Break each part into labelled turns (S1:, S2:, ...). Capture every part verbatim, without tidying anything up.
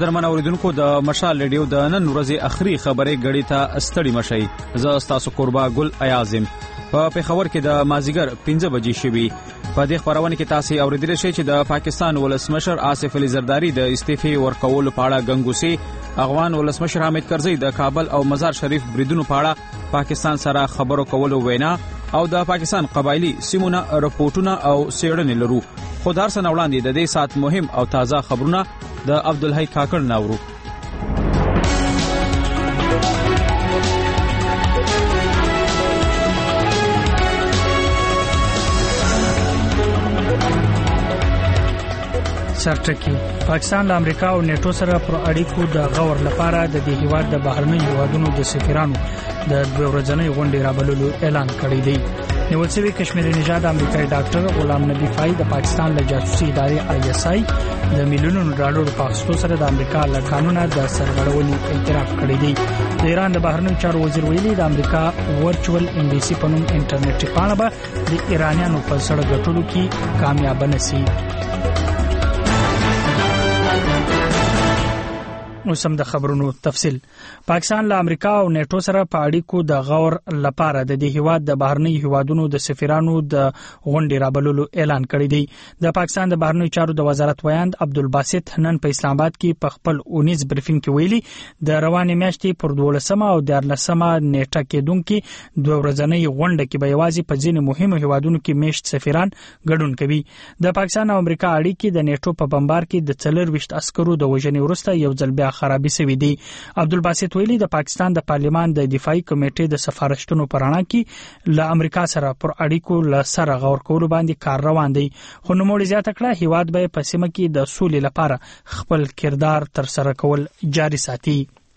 S1: قدرمن اوریدونکو د مشال ریډیو د نن ورځې اخري خبرې غړي ته ستړي مشي. زه تاسو قربا ګل ایازم. په پیښور کې د مازیګر پنځه بجې شوي. په دې خبرونه کې تاسو اوریدل شئ چې د پاکستان ولسمشر آصف علي زرداری د استعفی ورکولو په اړه غنګوسي. افغان ولسمشر حامد کرزي د کابل او مزار شریف بریدونو په اړه پاکستان سره خبرو کولو وینا او د پاکستان قبایلی سیمونه رپورټونه او سیړنې لرو. خو دار سره وړاندې د دې سات مهم او تازه خبرونه د عبدالحی کاکړ ناورو.
S2: سرټکی پاکستان له امریکا او نیټو سره پر اړیکو د غور لپاره د دې هیواد د بهرنی هیوادونو د سفیرانو د دوه ورځنۍ غونډې رابللو اعلان کړی دی. نیول شوی کشمیری نژاد امریکایي ډاکټر غلام نبی فائی د پاکستان له جاسوسي ادارې آی اس آی د میلیونونو ډالرو په اخیستو سره د امریکا له قانونه د سرغړونې اعتراف کړی دی. د ایران د بهرنی چارو وزیر ویلي د امریکا ورچوال امبیسي په نوم انټرنیټي پاڼه به د ایرانیانو په سره ګټلو کې کامیاب نشي. اوسم د خبرونو تفصیل. پاکستان له امریکا او نیټو سره په اړیکو د غور لپاره د دې هیواد د بهرنی هیوادونو د سفیرانو د غونډې رابللو اعلان کړی دی. د پاکستان د بهرنی چارو د وزارت ویاند عبدالباسط نن په اسلام آباد کې په خپل اونیز بریفینګ کې ویلي د روانې میاشتې پر دولسمه او دیارلسمه نیټه کې دونکو دوه ورځنۍ غونډه کې به یوازې په ځینې مهمو هیوادونو کې میشت سفیران ګډون کوي. د پاکستان او امریکا اړیکې د نیټو په بمبار کې د څلور ویشت عسکرو د وژنې وروسته یو ځل بیا خرابې شوې دي. عبدالباسط ویلي د پاکستان د پارلیمان د دفاعي کمیټې د سفارشتونو پر اړه کې له امریکا سره پر اړیکو له سره غور کولو باندې کار روان دی. خو نوموړي زیاته کړه هیواد به په سیمه کې د سولې لپاره خپل کردار تر سره کول جاري ساتي.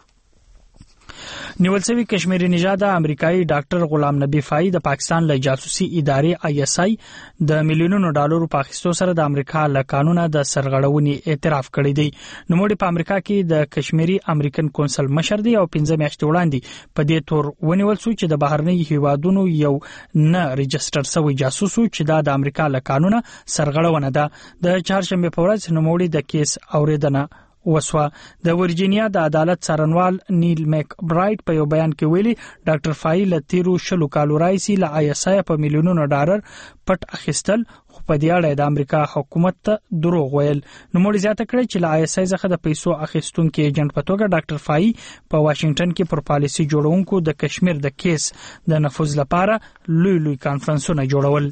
S2: نیول شوی کشمیری نژاد امریکایي ډاکټر غلام نبی فائی د پاکستان له جاسوسي ادارې آی اس آی د میلیونونو ډالرو په اخیستو سره د امریکا له قانونه د سرغړونې اعتراف کړی دی. نوموړي په امریکا کې د کشمیری امریکن کونسل مشر دی او پنځه میاشتې وړاندې په دې تور ونیول شو چې د بهرنی هیوادونو یو نه ريجستر شوی جاسوس چې دا د امریکا له قانونه سرغړونه ده. د چهارشنبه په ورځ نوموړي د کیس اوریدنه وسوه. د ورجینیا د عدالت څارنوال نیل میک برایټ په یو بیان کې ویلي ډاکټر فائی له تیرو شلو کالو راځي له آی اس آی په میلیونونو ډالر پټ اخیستل خو په دې اړه د امریکا حکومت ته دروغ ویل. نوموړي زیاته کړې چې له آی اس آی څخه د پیسو اخیستونکو ایجنټ په توګه ډاکټر فائی په واشنگټن کې پر پالیسي جوړونکو د کشمیر د کیس د نفوذ لپاره لوی لوی کانفرنسونه جوړول.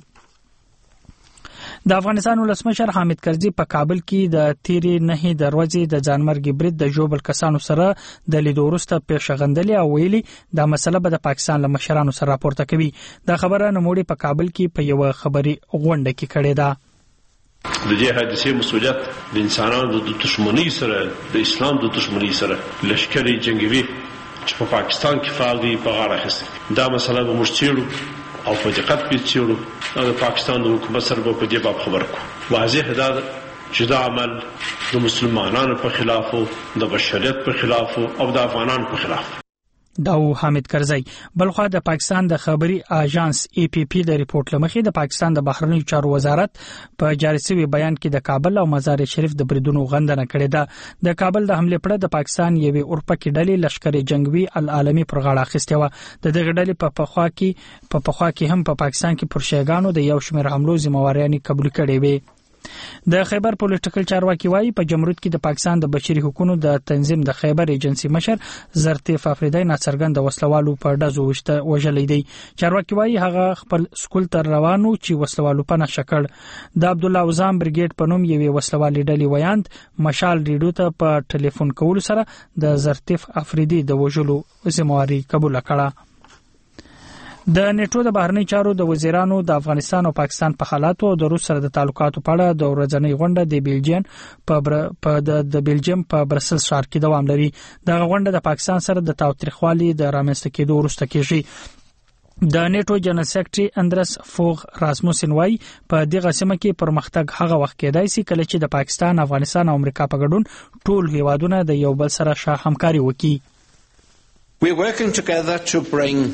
S2: د افغانستان ولسمشر حامد کرزي په کابل کې د تیرې نهي دروازې د ځانمرګي برید د جوبل کسانو سره د لیدو وروسته پیښغندلې او ویلي دا مسله به د پاکستان له مشرانو سره راپورته کوي. دا خبره نوموړي په کابل کې په یو خبري غونډه کې کړې ده.
S3: د دې حادثې مسؤلیت د انسانانو د دښمنۍ سره د اسلام د دښمنۍ سره لشکري جنگي چې په پاکستان کې فعال دي په غاړه اخیستې. دا مسله به موږ څېړو او په دقت په څېړو او د پاکستان د حکومت سره په دې باب خبر کو. واضح ده چې دا عمل د مسلمانانو په خلاف او د بشریت په خلاف او د افغانانو په خلاف.
S2: دا حامد کرزي. بلخو د پاکستان د خبري اژانس ای پی پی د ریپورت لمخې د پاکستان د بهرنی چارو وزارت په جاری شوی بیان کې د کابل او مزار شریف د بریدونو غندنه کړې ده. د کابل د حمله پر د پاکستان یوې اورپکې ډلې لشکري جنگوي العالمي پر غاړه اخیسته و. د دغه ډلې په پخوا کې په پخوا کې هم په پاکستان کې پر شیګانو د یو شمېر حملو ذمہواریانه قبول کړې وې. د خیبر پولیټیکل چارواکي وایي په جمهوریت کې د پاکستان د بشري حقوقو د تنظیم د خیبر ایجنسی مشر زرتیف افریدی ناڅرګند وسلوالو په ډزو وشته وژلې دی. چارواکي وایي هغه خپل سکول تر روانو چې وسلوالو په نشکړ. د عبد الله وزام برګیډ په نوم یوې وسلوالې ډلې ویاند مشال ریډو ته په ټلیفون کول سره د زرتیف افریدی د وژلو ذمہواری قبول کړه. د نیټو د بهرنی چارو د وزیرانو د افغانستان او پاکستان په حالاتو او د روس سره د تعلقاتو په اړه د ورځنۍ غونډه د بیلجیم په د بیلجیم په برسلز ښار کې دوام لري. دغه غونډه د پاکستان سره د تاوتریخوالي د رامنځته کېدو وروسته کېږي. د نیټو جنرال سیکریټري اندرس فوغ راسموسن وايي په دغه سیمه کې پرمختګ هغه وخت کېدای شي کله چې د پاکستان، افغانستان او امریکا په ګډون ټول هیوادونه د یو بل سره ښه همکاري وکړي.
S4: We are working together to bring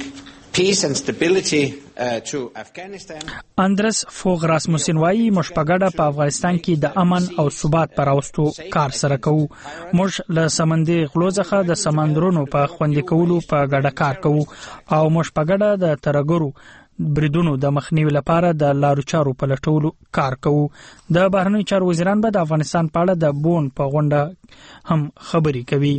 S4: peace and stability uh, to Afghanistan.
S2: اندرس فوغ راسموسن وایي موږ په ګډه په افغانستان کې د امن او ثبات پر راوستو کار سره کوو. موږ له سمندري غلو څخه د سمندرونو په خوندي کولو په ګډه کار کوو او موږ په ګډه د ترګرو بریدونو د مخنیوي لپاره د لارو چارو په لټولو کار کوو. د بهرنیو چارو وزیران به د افغانستان په اړه د بون په غونډه هم خبري کوي.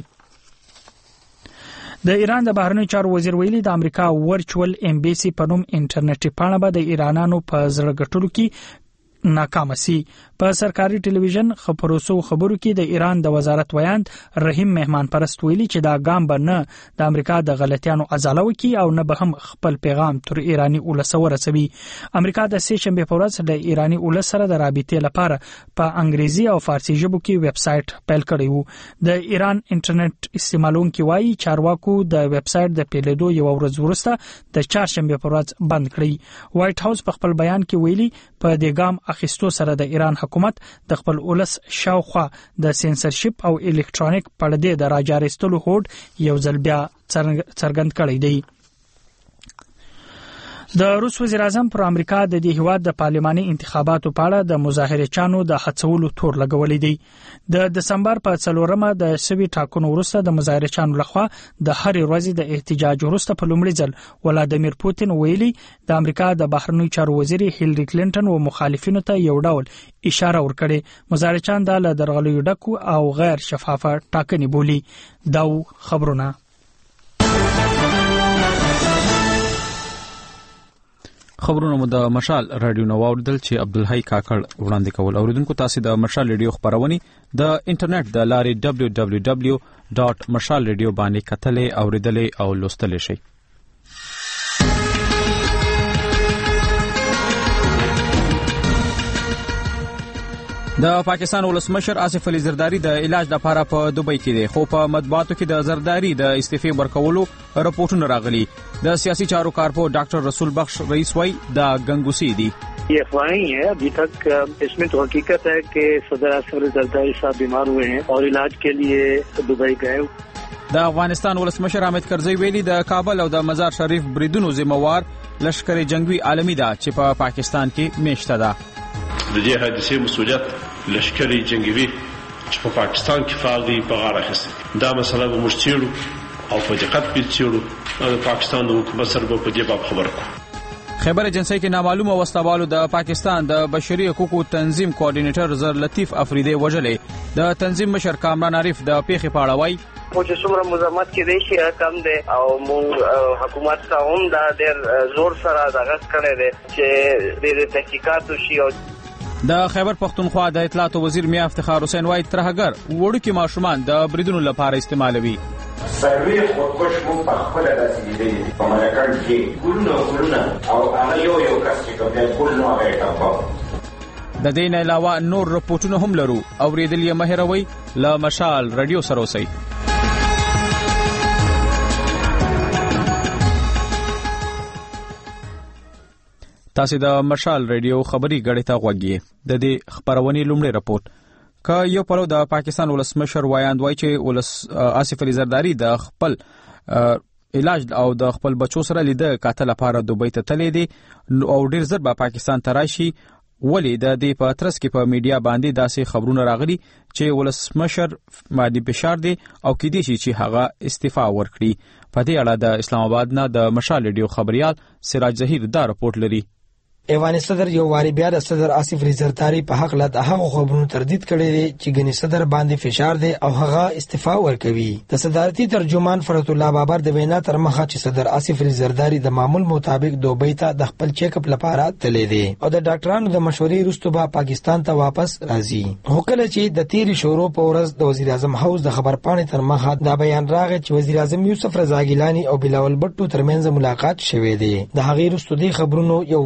S2: د ایران د بهرنیو چارو وزیر ویلي د امریکا ورچوال امبیسي په نوم انټرنیټي پاڼه به د ایرانانو په زړه ګټلو کې ناکام سي. په سرکاري ټلویزیون خبرونو خبرو کې د ایران د وزارت ویاند رحیم مهمان پرست ویلي چې دا ګام به نه د امریکا د غلطیانو ازاله وکي او نه به هم خپل پیغام تر ایرانی ولس ورسوي. امریکا د سه شنبه په ورځ د ایرانی ولس سره د رابطې لپاره په انګریزي او فارسی ژبو کې ویب سټ پیل کړی وو. د ایران انټرنیټ استعمالونکو وایي چارواکو د ویب سټ د پیلېدو یو ورځ وروسته د چهارشنبه په ورځ بند کړی. وایټ هاوس په خپل بیان کې ویلي په دې ګام اخیستو سره د ایران حکومت د خپل ولس شاوخوا د سنسرشپ او الکترونیک پردې د راجارستلو هوډ یو ځل بیا څرګند کړی دی. د روس وزیر اعظم پر امریکا د دې هیواد د پارلماني انتخاباتو په اړه د مظاهرچانو د هڅولو تور لګولې دی. د دسمبر په څلورمه د سوي ټاکنو وروسته د مظاهرچانو لخوا د هر ورځې د احتجاج وروسته په لومړي ځل ولادیمیر پوتین ویلي د امریکا د بهرنیو چارو وزیر هیلری کلینټن او مخالفینو ته یو ډول اشاره ورکړي. مظاهرچان د درغلیو ډکو او غیر شفافه ټاکنې بولي. دا خبرونه
S1: خبرونه مو د مشال رادیو نو اوردل چې عبدالحی کاکړ وړاندې کول. اوریدونکو تاسو د مشال رادیو خبرونه د انټرنیټ د لارې دبلیو دبلیو دبلیو ډاٹ مشال رادیو باندې کتلې اوریدلې او لوستلې شئ. د پاکستان ولسمشر آصف علي زرداری د علاج لپاره په دوبۍ کې دی، خو په مطبوعاتو کې د زرداری د استعفې ورکولو رپورټونه راغلي. د سیاسي چارو کارپو ډاکټر رسول بخش رئیس وايي د گنگوسی دی.
S5: یہ افواہیں ہیں، ابھی تک اس میں تو حقیقت ہے کہ صدر آصف علي زرداری صاحب بیمار ہوئے ہیں اور علاج کے لیے دوبئی گئے.
S1: د افغانستان ولسمشر حامد کرزی ویلي د کابل او د مزار شریف بریدونو ذمہوار لشکر جنگوي عالمي ده چې په پا پاکستان کې میشته ده.
S3: د دې حادثې مسؤلیت لشکر جنگوي چې په پاکستان کې فعال دي په غاړه اخیستې. دا مسله به موږ څېړو او په دقت پرې څېړو او د پاکستان د حکومت سره به په دې باب خبرې کوو.
S1: خیبر ایجنسی کې نامعلومه وسلوالو د پاکستان د بشري حقوقو تنظیم کوارډینیټر زر لطیف افریدی وجلې. د تنظیم مشر کامران عارف د پیښې په اړه وایي
S5: خو چې څومره مزاحمت کې دی شي کم دی او موږ حکومت ته هم دا ډېر زور سره دغه کړی دی چې ډېر تحقیقات وشي. او
S1: د خیبر پختونخوا د اطلاعات وزیر میا افتخار حسین وایي ترهګر وړوکي ماشومان د بریدونو لپاره استعمالوي.
S6: سروي خودکش مو په خپل داسې دی په ملکان کې ګلونه ګلونه او هغه یو یو کس چې کوم دی ګلونه هغه ټاپو.
S1: د دې نه علاوه نور رپورټونه هم لرو. اوریدل یې مه هېروئ. له مشال رادیو سره اوسئ. تاسو د مشال رادیو خبري غړې ته غوږی. د دې خبرونې لومړی رپورت که یو پلو د پاکستان ولسمشر وایاند وای چې ولس آصف علي زرداری د خپل علاج او د خپل بچو سره لیده کاته لپاره دوبۍ ته تللی دی او ډیر زر به پاکستان ته راشي. ولی د دې په ترڅ کې په میډیا باندې داسې خبرونه راغلي چې ولسمشر مادي فشار دی او کېدای شي چې هغه استعفا ورکړي. په دې اړه د اسلام آباد نه د مشال رادیو خبريال سراج ظهیر دا رپورت لري.
S7: ایوان صدر یو واری بیا د صدر آصف علي زرداری په حق له هغه خبرونو تردید کړي دي چې ګنې صدر باندې فشار دی او هغه استعفا ورکوي. د صدارتي ترجمان فرت الله بابر د وینا تر مخه چې صدر آصف علي زرداری د معمول مطابق دوبۍ ته د خپل چیک اپ لپاره تللی دی او د ډاکټرانو د مشورې وروسته به پاکستان ته واپس راځي. هو کله چې د تیری شورو په ورځ د وزیر اعظم هاوس د خبر پاڼې تر مخه دا بیان راغی چې وزیر اعظم یوسف رضا ګیلانی او بلاول بټو ترمنځ ملاقات شوه دی. د هغې وروسته د خبرونو یو واری بیا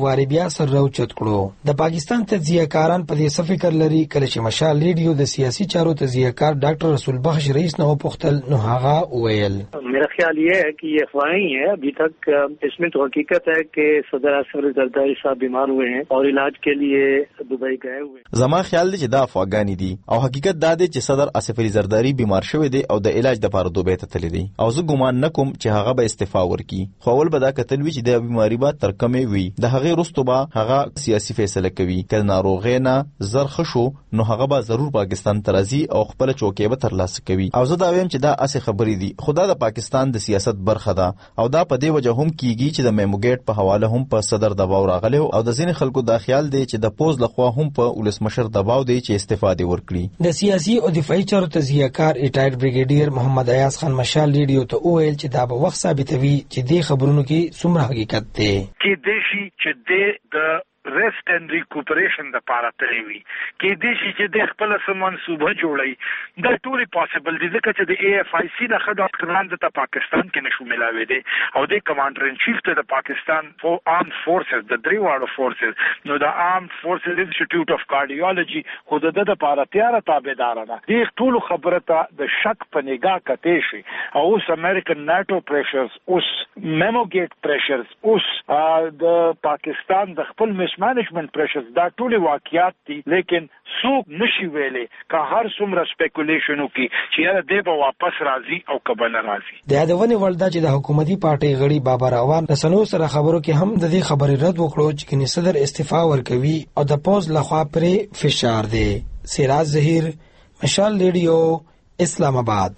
S7: بیا سر راوچت کړو. د پاکستان تجزیه کاران په دې څه فکر لري کله چې مشال ریډیو د سیاسي چارو تجزیه کار ډاکټر رسول بخش رئیس نے پوښتل نو هغه وویل
S8: میرا خیال یہ ہے کہ یہ افواہیں ہیں. ابھی تک اس میں تو حقیقت ہے کہ صدر آصف زرداری صاحب بیمار ہوئے ہیں اور علاج کے لیے دبئی گئے ہوئے ہیں.
S9: زما خیال دی چې دا افواګانی دي او حقیقت دا دی چې صدر آصف زرداری بیمار شوی دی او د علاج لپاره دوبۍ ته تللی دی او زه ګومان نکوم چې هغه به استعفا ورکړي. خو اول به دا کتل وی چې د بیماری به تر کمې وي د هغې وروسته به هغه سیاسي فیصله کوي. که ناروغۍ نه زر ښه شو نو هغه به ضرور پاکستان ته راځي او خپله چوکۍ به ترلاسه کوي. او زه دا وایم چې دا اسې خبرې دي خو دا د پاکستان د سیاست برخه ده او دا په دې وجه هم کیږي چې د میموګیټ په حواله هم په صدر دباو راغلی او د ځینې خلکو دا خیال دی چې د پوز لخوا هم په ولسمشر دباو دی چې استعفا دې ورکړي.
S7: د سیاسي او دفاعي چارو تجزیه کار ریټایرډ بریګیډیر محمد ایاز خان مشال ریډیو ته وویل چې دا به وخت ثابتوي چې دې خبرونو کې څومره حقیقت دی.
S10: کې دیشي چې د ریسټ اینڈ ریکوپریشن د پاره تللی وي کې دې شي چې د خپل سم منصوبه جوړي د ټولي پاسبل دي ځکه چې د ای اف آی سی نه خدای کړان د پاکستان کې نشو ملاوي دي او د کمانډر ان چیف ته د پاکستان فور آرم فورسز د درې واړو فورسز نو د آرم فورسز انسټیټیوټ اف کارډیولوژي خو د د لپاره تیار تابعدار نه دي. ټول خبره ته د شک په نگاه کته شي او اوس امریکن ناتو پریشرز اوس میموګیټ پریشرز اوس د پاکستان د خپل مینجمنت پریشرز دا ټول واقعیات دي لیکن څوک نشي ویلې که هر څومره سپیکولیشن وکړي چې یاره دی به واپس راځي او که به نه راځي.
S7: د یادونې وړ ده چې د حکومتي پارټۍ غړي بابر اعوان د سنو سره خبرو کې هم د دې خبرې رد وکړو چې کني صدر استعفا ورکوي او د پوز لخوا پرې فشار دی. سراج ظهیر مشال ریډیو اسلام آباد.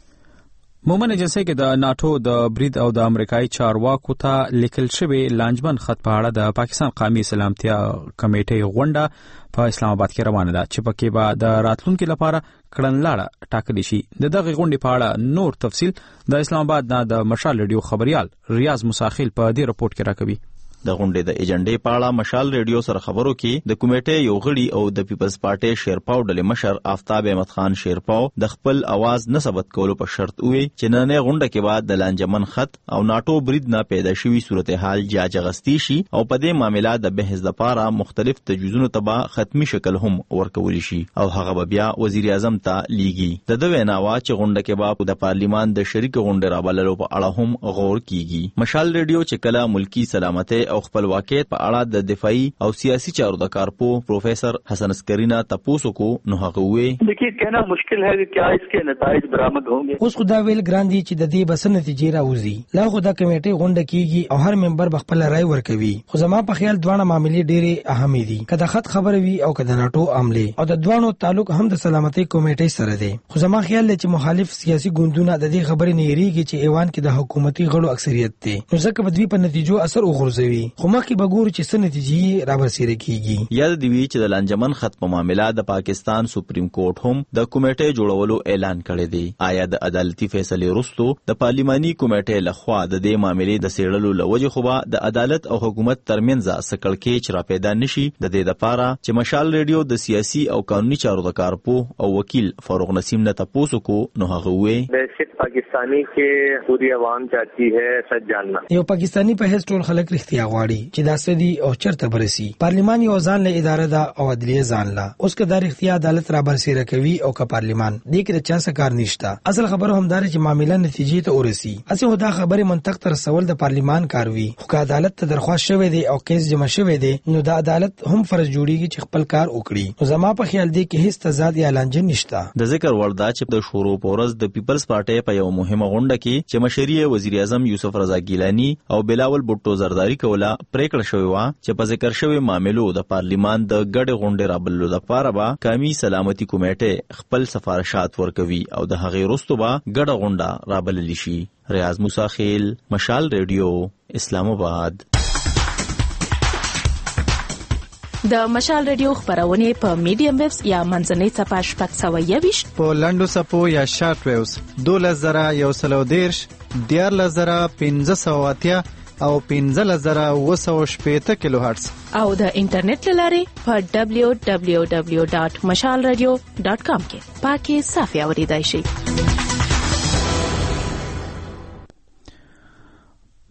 S1: مومن ایجنسی کې د ناتو د برید او د امریکایي چارواکو ته لیکل شوی لانجمن خط په اړه د پاکستان قومي سلامتیا کمیټې غونډه په اسلام آباد کې روانه ده چې پکې به د راتلونکو لپاره کړنلاړه ټاکل شي. د دغه غونډې په اړه نور تفصیل د اسلام آباد نه د مشال ریډیو خبريال ریاض مساخیل په دې رپورت کې راکوي.
S9: د غونډې د ایجنډې په اړه مشال ریډیو سره خبرو کې د کمیټې یو غړي او د پیپلز پارټي شیرپاو ډلې مشر آفتاب احمد خان شیرپاو د خپل आवाज نه ثبت کولو په شرط وی چې نن غونډه کې بعد د لانجمن خط او ناتو برید نه پیدا شوی صورتحال جاج غستی شي او په دې معاملې د بحث لپاره مختلف تجویزونو تبع ختمي شکل هم ورکول شي او هغه بیا وزیر اعظم ته لیږي. د دوی ناوا چې غونډه کې بعد د پارلیمان د شریک غونډې رابللو په اړه هم غور کیږي. مشال ریډیو چې کله ملکی سلامتی او خپلواکیت په اړه د دفاعي او سیاسي چارو د کارپو پروفیسر حسن عسکرینا تپوسو کو نو هغه وې
S8: देखिए कहना मुश्किल है कि क्या इसके नतीजे बरामद होंगे.
S7: اوس خدا ویل ګران دي چې د دې بس نتیجې راوځي. لا خدا کمیټې غونډه کیږي او هر ممبر خپل رائے ورکوي. خو زما په خیال دوه معاملې ډېرې اهمې دي. کله خط خبره وي او کله ناتو عمله او د دوه تعلق هم د سلامتي کمیټې سره دی. خو زما خیال دی چې مخالف سیاسي ګوندونه د دې خبرې نه یریږي چې ایوان کې د حکومتي غړو اکثریت دی. نو ځکه په دوی په نتیجو اثر وغورځوي. خو مخکې بګور چې څه نتیجې را برسېره کیږي.
S9: یاد دی وی چې د لانجمن خط په معاملې د پاکستان سپریم کورټ هم د کمیټې جوړولو اعلان کړی دی. آیا د عدالتي فیصله وروسته د پارلیماني کمیټې لخوا د دې معاملې د سیړلو لوجه خو د عدالت او حکومت ترمنځ سکړکې چر پیدا نشي؟ د دې لپاره چې مشال ریډیو د سیاسي او قانوني چارو د کارپو او وکیل فاروق نسیم نه تاسو کو نو هغه وې
S8: د پاکستانی کې پوری عوام چاہتی ہے سچ جاننا.
S7: یو پاکستانی په هیڅ ټول خلک رښتیا غواړي چې دا سدي او چرته برسي. پارلیمان یو ځان له اداره دا او عدلیه ځان لا اوس که د اختیار عدالت را برسېره کوي او که پارلیمان دې کې د چا څه کار نشته. اصل خبره هم دار چې معاملې نتیجې ته ورسي. اسه دا خبره منطق تر سوال د پارلیمان کاروي. خو که عدالت ته درخواست شوه دی او کیس جمع شوه دی نو د عدالت هم فرض جوړیږي چې خپل کار وکړي. نو زما په خیال دی کې هیڅ تضاد یا لانجه نشته.
S9: د ذکر وردا چې د شورو پورز د پیپلز پارټي په یو مهمه غونډه کې چې مشري وزیر اعظم یوسف رضا ګیلانی او بلاول بوټو زرداری کوله پریکړه شوی و چې په ذکر شوی معاملو د پارلیمان د ګډ غونډې رابللو لپاره به قومي سلامتي کمیټه خپل سفارشات ورکوي او د هغې وروسته به ګډ غونډه رابلل شي. ریاض مساخیل مشال ریډیو اسلام آباد.
S11: د مشال ریډیو خبرونه په میډیم ویوز یا منځنۍ صفحه شپږ سوه یوویشت
S12: په لنډو صفحو یا شارټ ویوز دولس زره یو سل او دیرش دیارلس زره پنځه سوه اتیا او پنځلس زره اوه سوه شپېته کیلو هرتز
S11: او د انټرنیټ له لارې په ډبلیو ډبلیو ډبلیو ډاټ مشال ریډیو ډاټ کام کې پاکي صافي اوریدای شئ.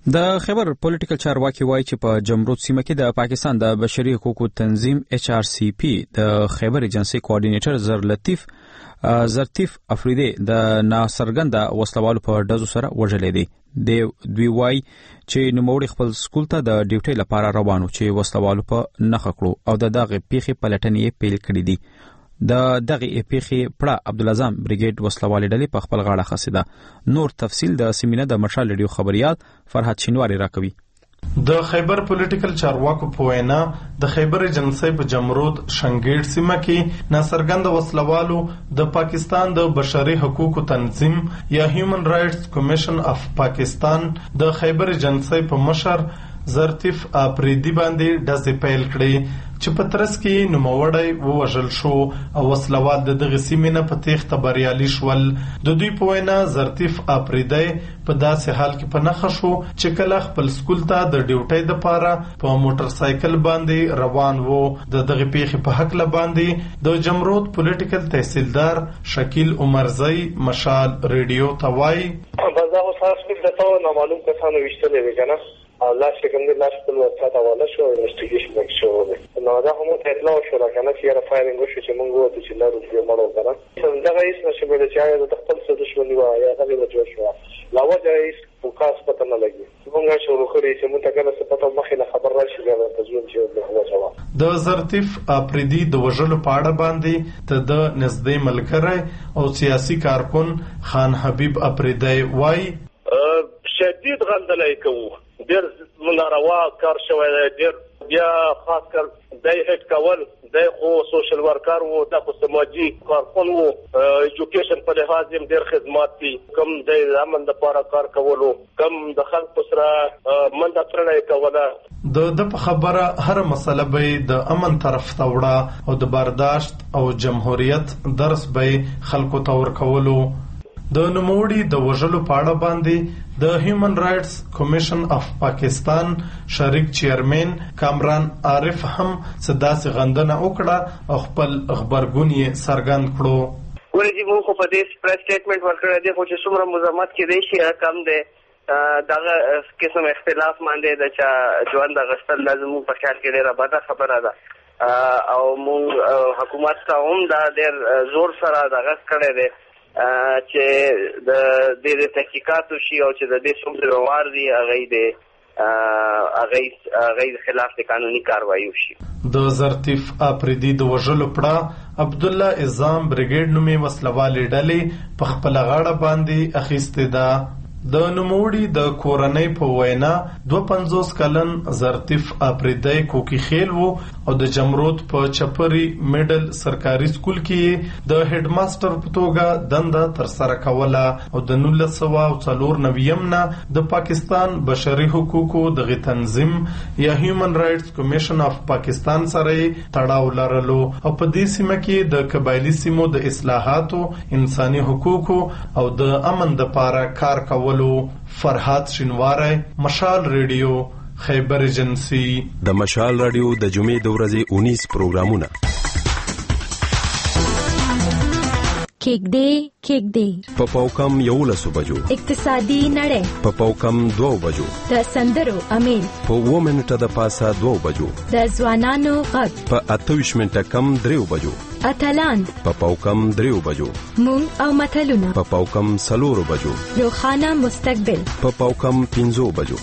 S1: د خیبر پولیټیکل چارواکي وایي چې په جمرود سیمه کې د پاکستان د بشري حقوقو تنظیم ایچ آر سی پی د خیبر ایجنسی کوارډینیټر زر لطیف زرتیف افریدی د ناسرګنده وسلوالو په ډزو سره وژلې دي. د دوی وایي چې نوموړي خپل سکول ته د ډیوټي لپاره روانو چې وسلوالو په نخښه کړو او د دغه پیښې پلټنې پیل کړې دي. د دغه پیښې پړه عبدالعظام بریګیډ وسلوالې ډلې په خپل غاړه خسته ده. نور تفصیل د سیمینه د مشال ریډیو خبريال فرحت شینواری راکوي.
S13: د خیبر پولیټیکل چارواکو په وینا د خیبر ایجنسی په جمرود شنګیډ سیمه کې ناڅرګند وسلوالو د پاکستان د بشري حقوقو تنظیم یا هیومن رائټس کمیشن اف پاکستان د خیبر ایجنسی په مشر زرتیف افریدی باندې ډزې پیل کړې چې په ترڅ کې نوموړی ووژل شو او وسلوال د دغه سیمې نه په تېښته بریالي شول. د دوی په وینا زرتیف افریدی په داسې حال کې په نښه شو چې کله خپل سکول ته د ډیوټۍ دپاره په موټر سایکل باندې روان وو. د دغه پیښې په هکله باندې د جمرود پولیټیکل تحصیلدار شکیل عمرزی مشال ریډیو ته وایي
S14: بازار خاص کې دته نامعلوم کسانو وشتلې وی کنه الله څنګه د لاس په وخت ته حواله شو انویسټیګیشن وکړ شو نو دا هم ته اطلاع شو راکنه چې را فایرینګ وشو چې موږ وته چې لارو دې مړو کنه څنګه هیڅ نشي بل چې د خپل څه دښمنی و یا هغه د جوړ شو لا وجه هیڅ فوکس پته نه لګي موږ شروع کړی چې موږ ته کنه څه پته مخې نه خبر راشي دا تزوم چې د هوا جواب
S13: د زرتیف افریدی د وژلو په اړه باندې ته د نږدې ملګری او سیاسي کارکون خان حبیب افریدی وایي
S15: شدید غندلای کوو ډیر مناروا کار شوی ډیر بیا خاص کر دای هټ کول دای خو سوشل ورکر وو د سماجی کارکون وو ایجوکیشن په لحاظ هم ډیر خدمات دي کم د امن لپاره کار کولو کم د خلکو سره منډه ترلای کوله.
S13: د د په خبره هر مسله به د امن طرف ته وړه او د برداشت او جمهوریت درس به خلکو ته ورکولو. د نوموړي د وژلو په اړه باندې د هیومن رائټس کمیشن اف پاکستان شریک چیرمن کامران عارف هم صداسي غندنه وکړه او خپل خبرګون یې څرګند کړو.
S5: ورته موږ په دې پریس سټیټمنټ ورکړی دی خو چې څومره مزاحمت کې دی شي کم دی دغه قسم اختلاف باندې د چا ژوند غشتل لازم په خیال کې ډیره بده خبره ده او موږ حکومت ته هم دا ډیر زور سره دغه کړی دی چې د دې تحقیقاتو شي او چې د دې څومره وار دي هغه دې هغه هغه خلاف د قانوني کاروایی وشي.
S13: د زرتیف افریدی د وژلو پړه عبدالله اعظام بریګیډ نومي وسلوالې ډلې په خپل غاړه باندې اخیستې ده. د نوموړي د کورنۍ په وینا دوه پنځوس کلن زرتیف افریدی کوکی خیل وو او د جمرود په چپری میډل سرکاري سکول کې د هډ ماستر په توګه دنده ترسره کوله او د نولس سوه او څلور نویم نه د پاکستان بشري حقوقو دغه تنظیم یا هیومن رائټس کمیشن اف پاکستان سره تړاو لرلو او په دې سیمه کې د قبایلی سیمو د اصلاحاتو انساني حقوقو او د امن لپاره کار کول. فرحات شینواری مشال ریډیو خیبر ایجنسی.
S16: د مشال رادیو د جمعې د ورځې اونیس پروګرامونه
S17: کېک دی کېک دی
S16: په پاوکم یولسو بجو
S17: اقتصادي نړۍ
S16: په پاوکم دوو بجو
S17: د سندرو امیل
S16: په اووه منټه د پاسه دوو بجو
S17: د ځوانانو غږ
S16: په اته ویشت منټه کم دریو بجو
S17: اتلان
S16: په پاوکم دریو بجو
S17: مونږ او متلونه
S16: په پاوکم سلورو بجو
S17: روخانه مستقبل
S16: په پاوکم پنځو بجو.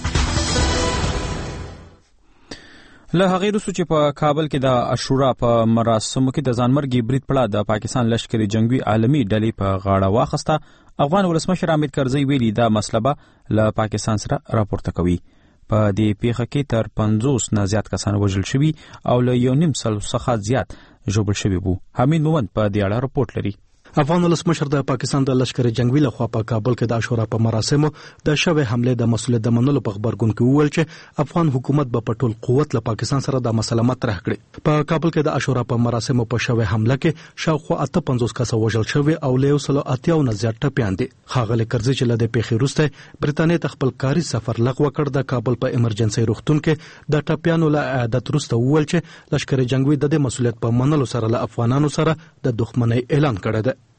S1: له هغې وروسته چې په کابل کې د عاشورا په مراسمو کې د ځانمرګي برید پړه د پاکستان لشکري جنگي عالمي ډلې په غاړه واخسته افغان ولسمشر حامد کرزي ویلي دا مسله به له پاکستان سره راپورته کوي. په دې پیښه کې تر پنځوس نه زیات کسان وژل شوي او له یو نیم سل څخه زیات ژوبل شوي وو. حمید مومند په دې اړه رپورټ لري.
S18: افغان ولسمشر د پاکستان د لشکري جنگي لخوا په کابل کې د عاشورا په مراسمو د شوې حمله د مسؤلیت د منلو په خبرګون کې وویل چې افغان حکومت به په ټول قوت له پاکستان سره د مسله مطرح کړي. په کابل کې د عاشورا په مراسمو په شوې حمله کې شاوخوا اته پنځوس کسه وژل شوي او له یو سل اتیا نه زیات ټپیان دي. ښاغلي کرزي چې له دې پیښې وروسته برتانیې ته خپل کاري سفر لغوه کړ د کابل په ایمرجنسي روغتون کې د ټپیانو له عادت وروسته وویل چې لشکري جنگي د دې مسؤلیت په منلو سره له افغانانو سره د دښمنۍ اعلان کړی دی.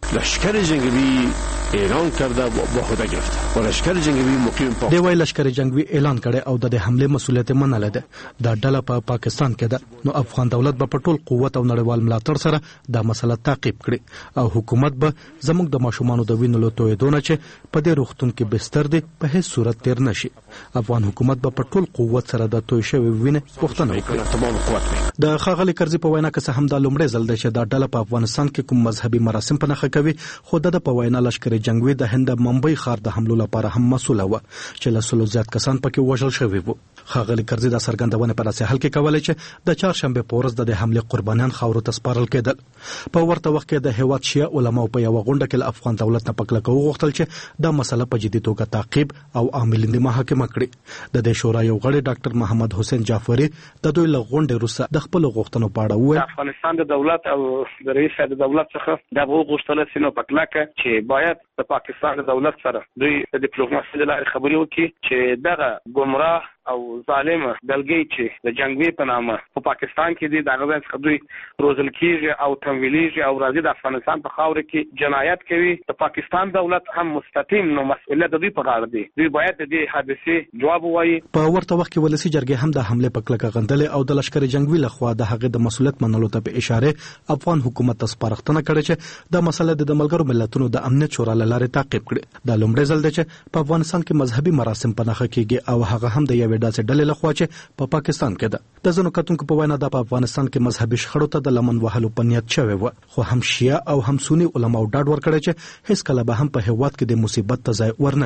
S3: لشکر جنگی اعلان کرده و با خود گرفته و لشکر جنگی مقیم
S18: په دی وای لشکر جنگي اعلان کړي او د حمله مسولیت منل ده دا ډله په پا پاکستان کې ده نو افغان دولت به په ټول قوت او نړیوال ملاتړ سره دا مسله تعقیب کړي او حکومت به زموږ د ماشومانو د وینلو تویدونه چې په دې روغتون کې بستر دي په هیڅ صورت تیر نشي افغان حکومت به په ټول قوت سره د توی شوی وینه پوښتنه وکړي د خاغلی کرزي په وینا کې هم د لومړي ځل ده چې دا ډله په افغانستان کې کوم مذهبي مراسم په نخښه کوي خو د په وینا لشکر جنگي د هند ممبئی ښار د حملو لپاره هم مسؤل و چې له سلو زیات کسان پکې وژل شوي وو خاغلی کرزي د سرګندونه په داسې حل کې کولای چې د چهارشنبه په ورځ د حمله قربانیان خاورو ته سپارل کېدل په ورته وخت کې د هیواد شیعه علماء په یو غونډه کې افغان دولت نه پکلکه وغوښتل چې دا مسله په جدي توګه تعقیب او عاملین د محاکمه کړي د دې شورا یو غړي ډاکټر محمد حسین جعفری د دوی له غونډې وروسته د خپل غوښتنو په اړه وویل
S19: افغانستان د دولت او د رئیس د دولت څخه د غوښتل سينو پکلکه چې باید د پاکستان د دولت سره دوی د ډیپلوماسي د لارې خبرې وکړي چې دغه گمراه او ظالم دلګي چې د جنگوي په نامه په پاکستان کې دي دغه ځکه دوی روزل کیږي او تمویلېږي او راځي د افغانستان په خاور کې جنایت کوي د پاکستان دولت هم مستقیم نو مسؤلیت دوی په غاړه دی دوی باید د دې حادثې جواب ووایي
S18: په ورته وخت کې ولسی جرګې هم د حمله په کلکه غندلې او د لشکر جنگوي لخوا د هغه د مسؤلیت منلو ته په اشاره افغان حکومت ته سپارښتنه کړې چې د مسله د ملګرو ملتونو د امنیت شورا لاره تعقیب کړي د لومړي ځل چې په افغانستان کې مذهبي مراسم په نخښه کېږي او هغه هم د یوې داسې ډلې لخوا چې په پاکستان کې ده د ځینو کتونکو په وینا د افغانستان کې مذهبي شخړو ته د لمن وهلو په نیت شوی و خو هم شیعه او هم سنی علماء ډاډ ورکړي چې هیڅ کله به هم په هیواد کې د مصیبت ته ځای ورنه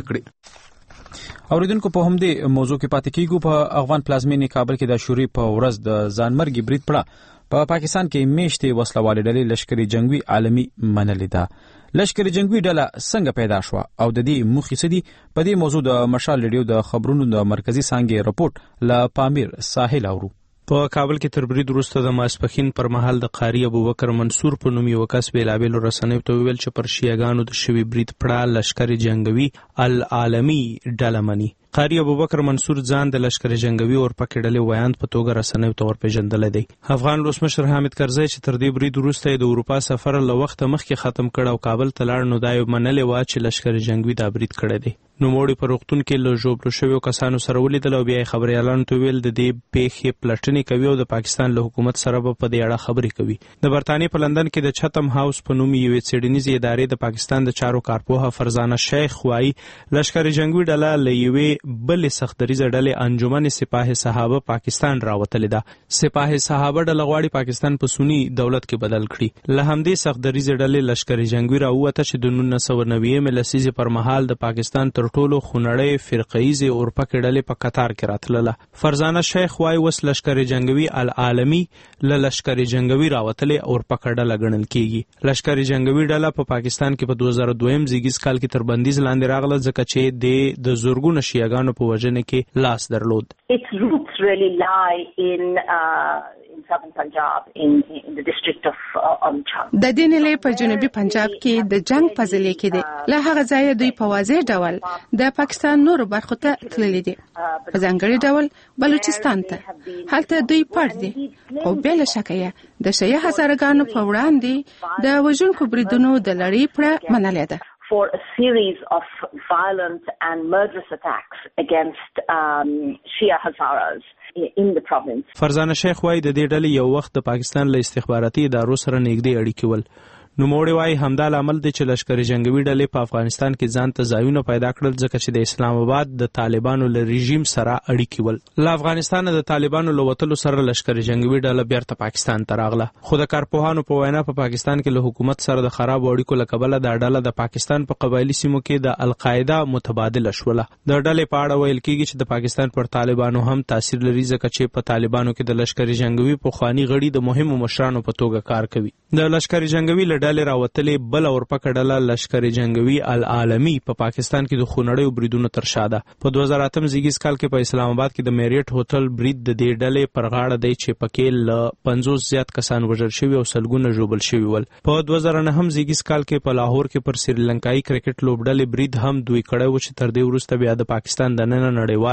S18: کړي
S1: اوریدونکو په هم دې موضوع کې پاتې کیږو په افغان پلازمینې کابل کې د شوري په ورځ د ځانمرګي برید پړه په پاکستان کې میشتې وسلوالې ډلې لشکري جنگوي عالمي منلې ده لشکري جنگوي ډله څنګه پیدا شو او د دې موخې څه دي په دې موضوع د مشال ریډیو د خبرونو د مرکزی څانګې رپورټ ل پامیر ساحل اورو
S20: په کابل کې تر برید وروسته د ماسپخین پر مهال د قاری ابوبکر منصور په نوم یو کس بیلابیل رسنیو ته ویل چې پر شیعاګانو د شوی برید پړه لشکري جنگوي العالمي ډله مني قاری ابوبکر منصور ځان د لشکري جنگوي اور پکې ډلې ویاند په توګه رسنیو ته ورپېژندل دی افغان ولسمشر حامد کرزی چې تر دې برید وروسته د اروپا سفر له وخت مخکې ختم کړ او کابل ته لاړ نو دا یو منلې و چې لشکري جنگوي دا برید کړی دی نو موړي په روغتون کې له جوړ شویو کسانو سره ولیدل او بیا خبريالانو ته ویل د دې پیښې پلټنې کوي او د پاکستان له حکومت سره په دې اړه خبرې کوي د برتانیې په لندن کې د چتم هاوس په نوم یو څېړنیزې ادارې د پاکستان د چارو کارپوه فرزانه شیخ وایي لشکري جنگوي ډله له یوې بل سختدریزه ډلې انجمن سپاه صحابه پاکستان راوتلې ده سپاه صحابه ډله غواړي پاکستان په سنی دولت کې بدل کړي له همدې سختدریزه ډلې لشکري جنگوي راوته چې د نولس سوه نوي لسیزې پر مهال د پاکستان تر ټولو خونړۍ فرقه‌ایزې اورپکې ډلې په قطار کې راتلله فرزانه شیخ وایي وس لشکري جنگوي العالمي له لشکري جنگوي راوتلې اورپکه ډله ګڼل کیږي لشکري جنگوي ډله په پاکستان کې په دوه زره دوه زیږیز کال کې تر بندیز لاندې راغله ځکه چې د د زورګونو شیعاګانو په وژنه کې لاس درلود
S21: Its roots really lie in uh, in southern Punjab in, in the district of uh, Amcham.
S22: د دې نلې په جنوبي پنجاب کې د جنگ په ځلې کې دي له هغه ځای دوی په واضح ډول د پاکستان نورو برخو ته تللي دي په ځانګړي ډول بلوچستان ته هلته دوی پټ دي او بل شکایه د شیعه هزارګانو په وړاندې د وژونکو بریدونو د لړۍ پړه منلې ده
S21: for a series of violent and murderous attacks against um, Shia Hazaras in the province.
S20: فرزانه شیخ وایي د دې ډلې یو وخت د پاکستان له استخباراتي ادارو سره نږدې اړیکې ول نو موړي وایي همدا لامل دی چې لشکري جنگوي ډلې په افغانستان کې ځان ته ځایونه پیدا کړل ځکه چې د اسلام آباد د طالبانو له رژیم سره اړیکې ول له افغانستان د طالبانو له وتلو سره لشکري جنگوي ډله بیرته پاکستان ته راغله خو د کارپوهانو په وینا په پاکستان کې له حکومت سره د خراب اړیکو له کبله دا ډله د پاکستان په قبایلی سیمو کې د القاعده متبادله شوله د ډلې په اړه ویل کېږي چې د پاکستان پر طالبانو هم تاثیر لري ځکه چې په طالبانو کې د لشکري جنگوي پخوانی غړي د مهمو مشرانو په توګه کار کوي د لشکري جنگوي له ډلې راوتلې بل اورپکه ډله لشکري جنگوي العالمي په پا پاکستان کې د خونړیو بریدونو تر شا ده په دوه زره اته زیږیز کال کې په اسلام آباد کې د میریټ هوټل برید د دې ډلې پر غاړه دی چې پکې له پنځوس زیات کسان وژل شوي او سلګونه ژوبل شوي ول په دوه زره نهم زیږیز کال کې په لاهور کې پر سریلانکایي کرکټ لوبډلې برید هم دوی کړی و چې تر دې وروسته بیا د پاکستان د نن نړیوالې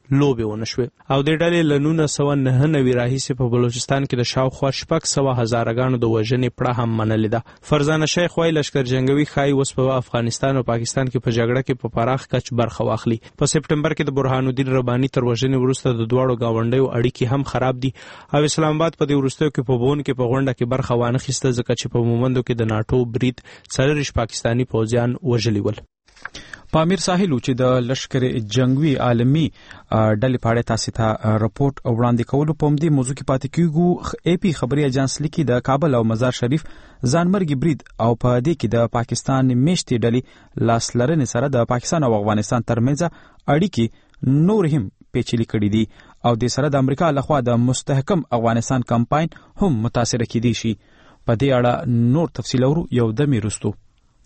S20: لوبې ونه شوې او د ډلې له نولس سوه نهه نوي راهیسې په بلوچستان کې د شاوخوا شپږ سوه هزارهګانو د وژنې پړه هم منلې ده. فرزانه شیخ وایي لشکر جنګوي ښایي اوس په افغانستان او پاکستان کې په جګړه کې په پراخ کچ برخه واخلي. په سپټمبر کې د برهان الدین رباني تر وژنې وروسته د دواړو ګاونډیو اړیکې هم خراب دي او اسلام آباد په دې وروستیو کې په بون کې په غونډه کې برخه وانخیسته ځکه چې په مومندو کې د ناټو برید څلوېښت پاکستاني پوځیان وژلي ول.
S1: پامیر ساحل چې د لشکر جنگوي عالمي ډلې په اړه تاسو ته راپورټ وړاندې کولو په دې موضوع کې پاتې کیږو. اي پي خبري اژانس لیکي د کابل او مزار شریف ځانمرګي برید او په دې کې د پاکستان میشتي ډلې لاس لرنې سره د پاکستان او افغانستان ترمنځ اړیکې نور هم پیچلي کړي دي او د سره د امریکا لخوا د مستحکم افغانستان کمپاین هم متاثر کیدي شي. په دې اړه نور تفصیل اورو یو د میرستو.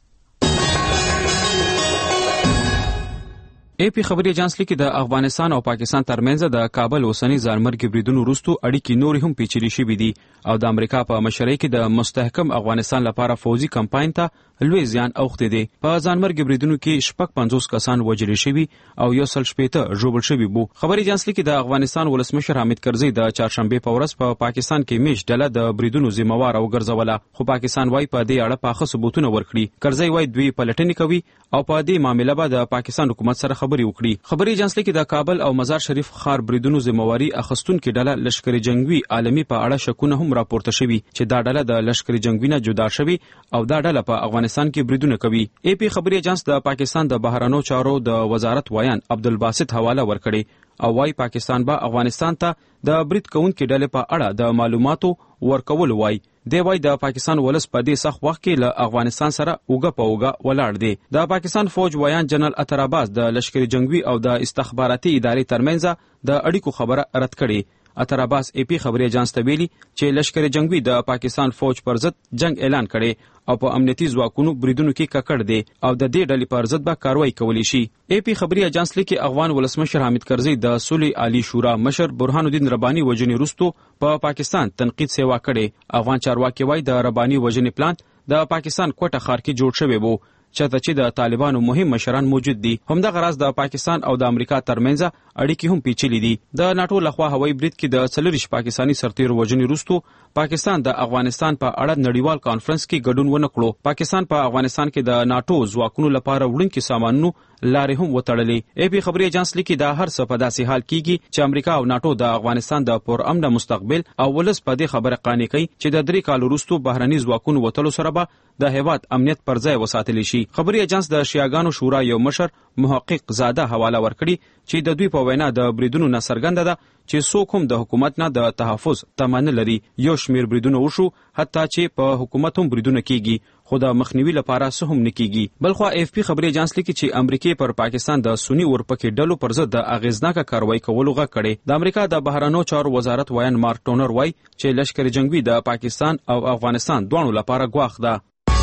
S1: اي پي خبري اژانس لیکي د افغانستان او پاکستان ترمنځ د کابل اوسنی ځانمرګي بریدونو وروسته اړیکې نور هم پیچلي شوي دي او د امریکا په مشرۍ کې د مستحکم افغانستان لپاره فوزي کمپاین ته لوی زیان اوښتی دی. په ځانمرګي بریدونو کې شپږ پنځوس کسان وژل شوي او یو سل شپېته ژوبل شوي وو. خبري اژانس لیکي د افغانستان ولسمشر حامد کرزي د چهارشنبې په ورځ په پاکستان کې میش ډله د بریدونو ذمہوار او ګرځوله خو پاکستان وايي په دې اړه پاخه ثبوتونه ورکړي. کرزي وايي دوی پلټنې کوي او په دې معاملې به د پاکستان حکومت سره خبري وکړي. خبري اژانس لیکي د کابل او مزار شریف ښار بریدونو ذمہواري اخیستونکې ډله لشکر جنگوي عالمي په اړه شکونه هم راپورته شوي چې دا ډله د لشکر جنگوي نه جدا شوي او دا ډله په افغانستان کې بریدونه کوي. اي پي خبري اژانس د پاکستان د بهرانو چارو د وزارت وایان عبدالباسط حواله ورکړي او وايي پاکستان به افغانستان ته د برید کوونکې ډلې په اړه د معلوماتو ورکول وایي. دی وايي د پاکستان ولس په دې سخت وخت کې له افغانستان سره اوګه په اوګه ولاړ دی. د پاکستان فوج وایان جنرال اطهر عباس د لشکر جنگوي او د استخباراتي ادارې ترمنځ د اړیکو خبره رد کړي. اطهر عباس اي پي خبري اژانس ته ویلي چې لشکر جنگوي د پاکستان فوج پر ضد جنگ اعلان کړي او په امنیتي ځواکونو بریدونو کې ککړ دی او د دې ډلې پر ضد به کاروایی کولی شي. اي پي خبري اژانس لیکي افغان ولسمشر حامد کرزي د صلح عالی شورا مشر برهان الدین رباني وژنې وروسته په پاکستان تنقید سیوا کړي. افغان چارواکي وايي د رباني وژنې پلان د پاکستان کوټه ښار کې جوړ شوی وو چاته چې د طالبانو مهم مشران موجود دي. همدغه راز د پاکستان او د امریکا ترمنځ اړیکې هم پیچلي دي. د ناټو لخوا هوایي برید کې د څلوېښت پاکستاني سرتیرو وژنې وروسته پاکستان د افغانستان په اړه نړیوال کانفرنس کې ګډون ونه کړو. پاکستان په افغانستان کې د ناټو ځواکونو لپاره وړونکي سامانونو لارې هم وتړلې. اي پي خبري اژانس لیکي دا هر څه په داسې حال کېږي چې امریکا او ناټو د افغانستان د پرامن مستقبل او ولس په دې خبره قانع کوي چې د درې کال وروسته بهرني ځواکونو وتلو سره به د هیواد امنیت پر ځای وساتلی شي. خبري اژانس د شیعاګانو شورا یو مشر محقق زاده حواله ورکړي چې د دوی په وینا د بریدونو نه څرګنده ده چې څوک هم د حکومت نه د تحفظ تمه لري. یو شمیر بریدونه وشو حتی چې په حکومت هم بریدونه کیږي خو د مخنیوي لپاره څه هم نه کیږي. بلخوا اف پی خبري اژانس لیکي چې امریکای پر پاکستان د سنی اورپکې ډلو پر ضد د اغیزناکه کاروایی کولو غږ کړي. د امریکا د بهرانو چارو وزارت وایان مارک ټونر وایي چې لشکر جنگوي د پاکستان او افغانستان دواړو لپاره ګواښ ده.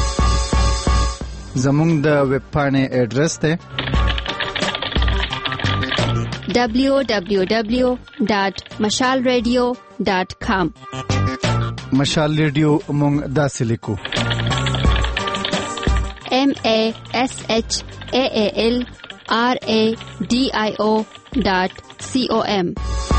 S12: زمونږ د ویب پاڼې اډرس ته
S2: دبلیو دبلیو دبلیو ډاٹ مشال ریډیو ډاٹ کام.
S12: مشال ریډیو مونږ داسې لیکو
S2: ایم ای ایس ایچ ای ای ایل آر ای ډي آی او ډاٹ سی او ایم.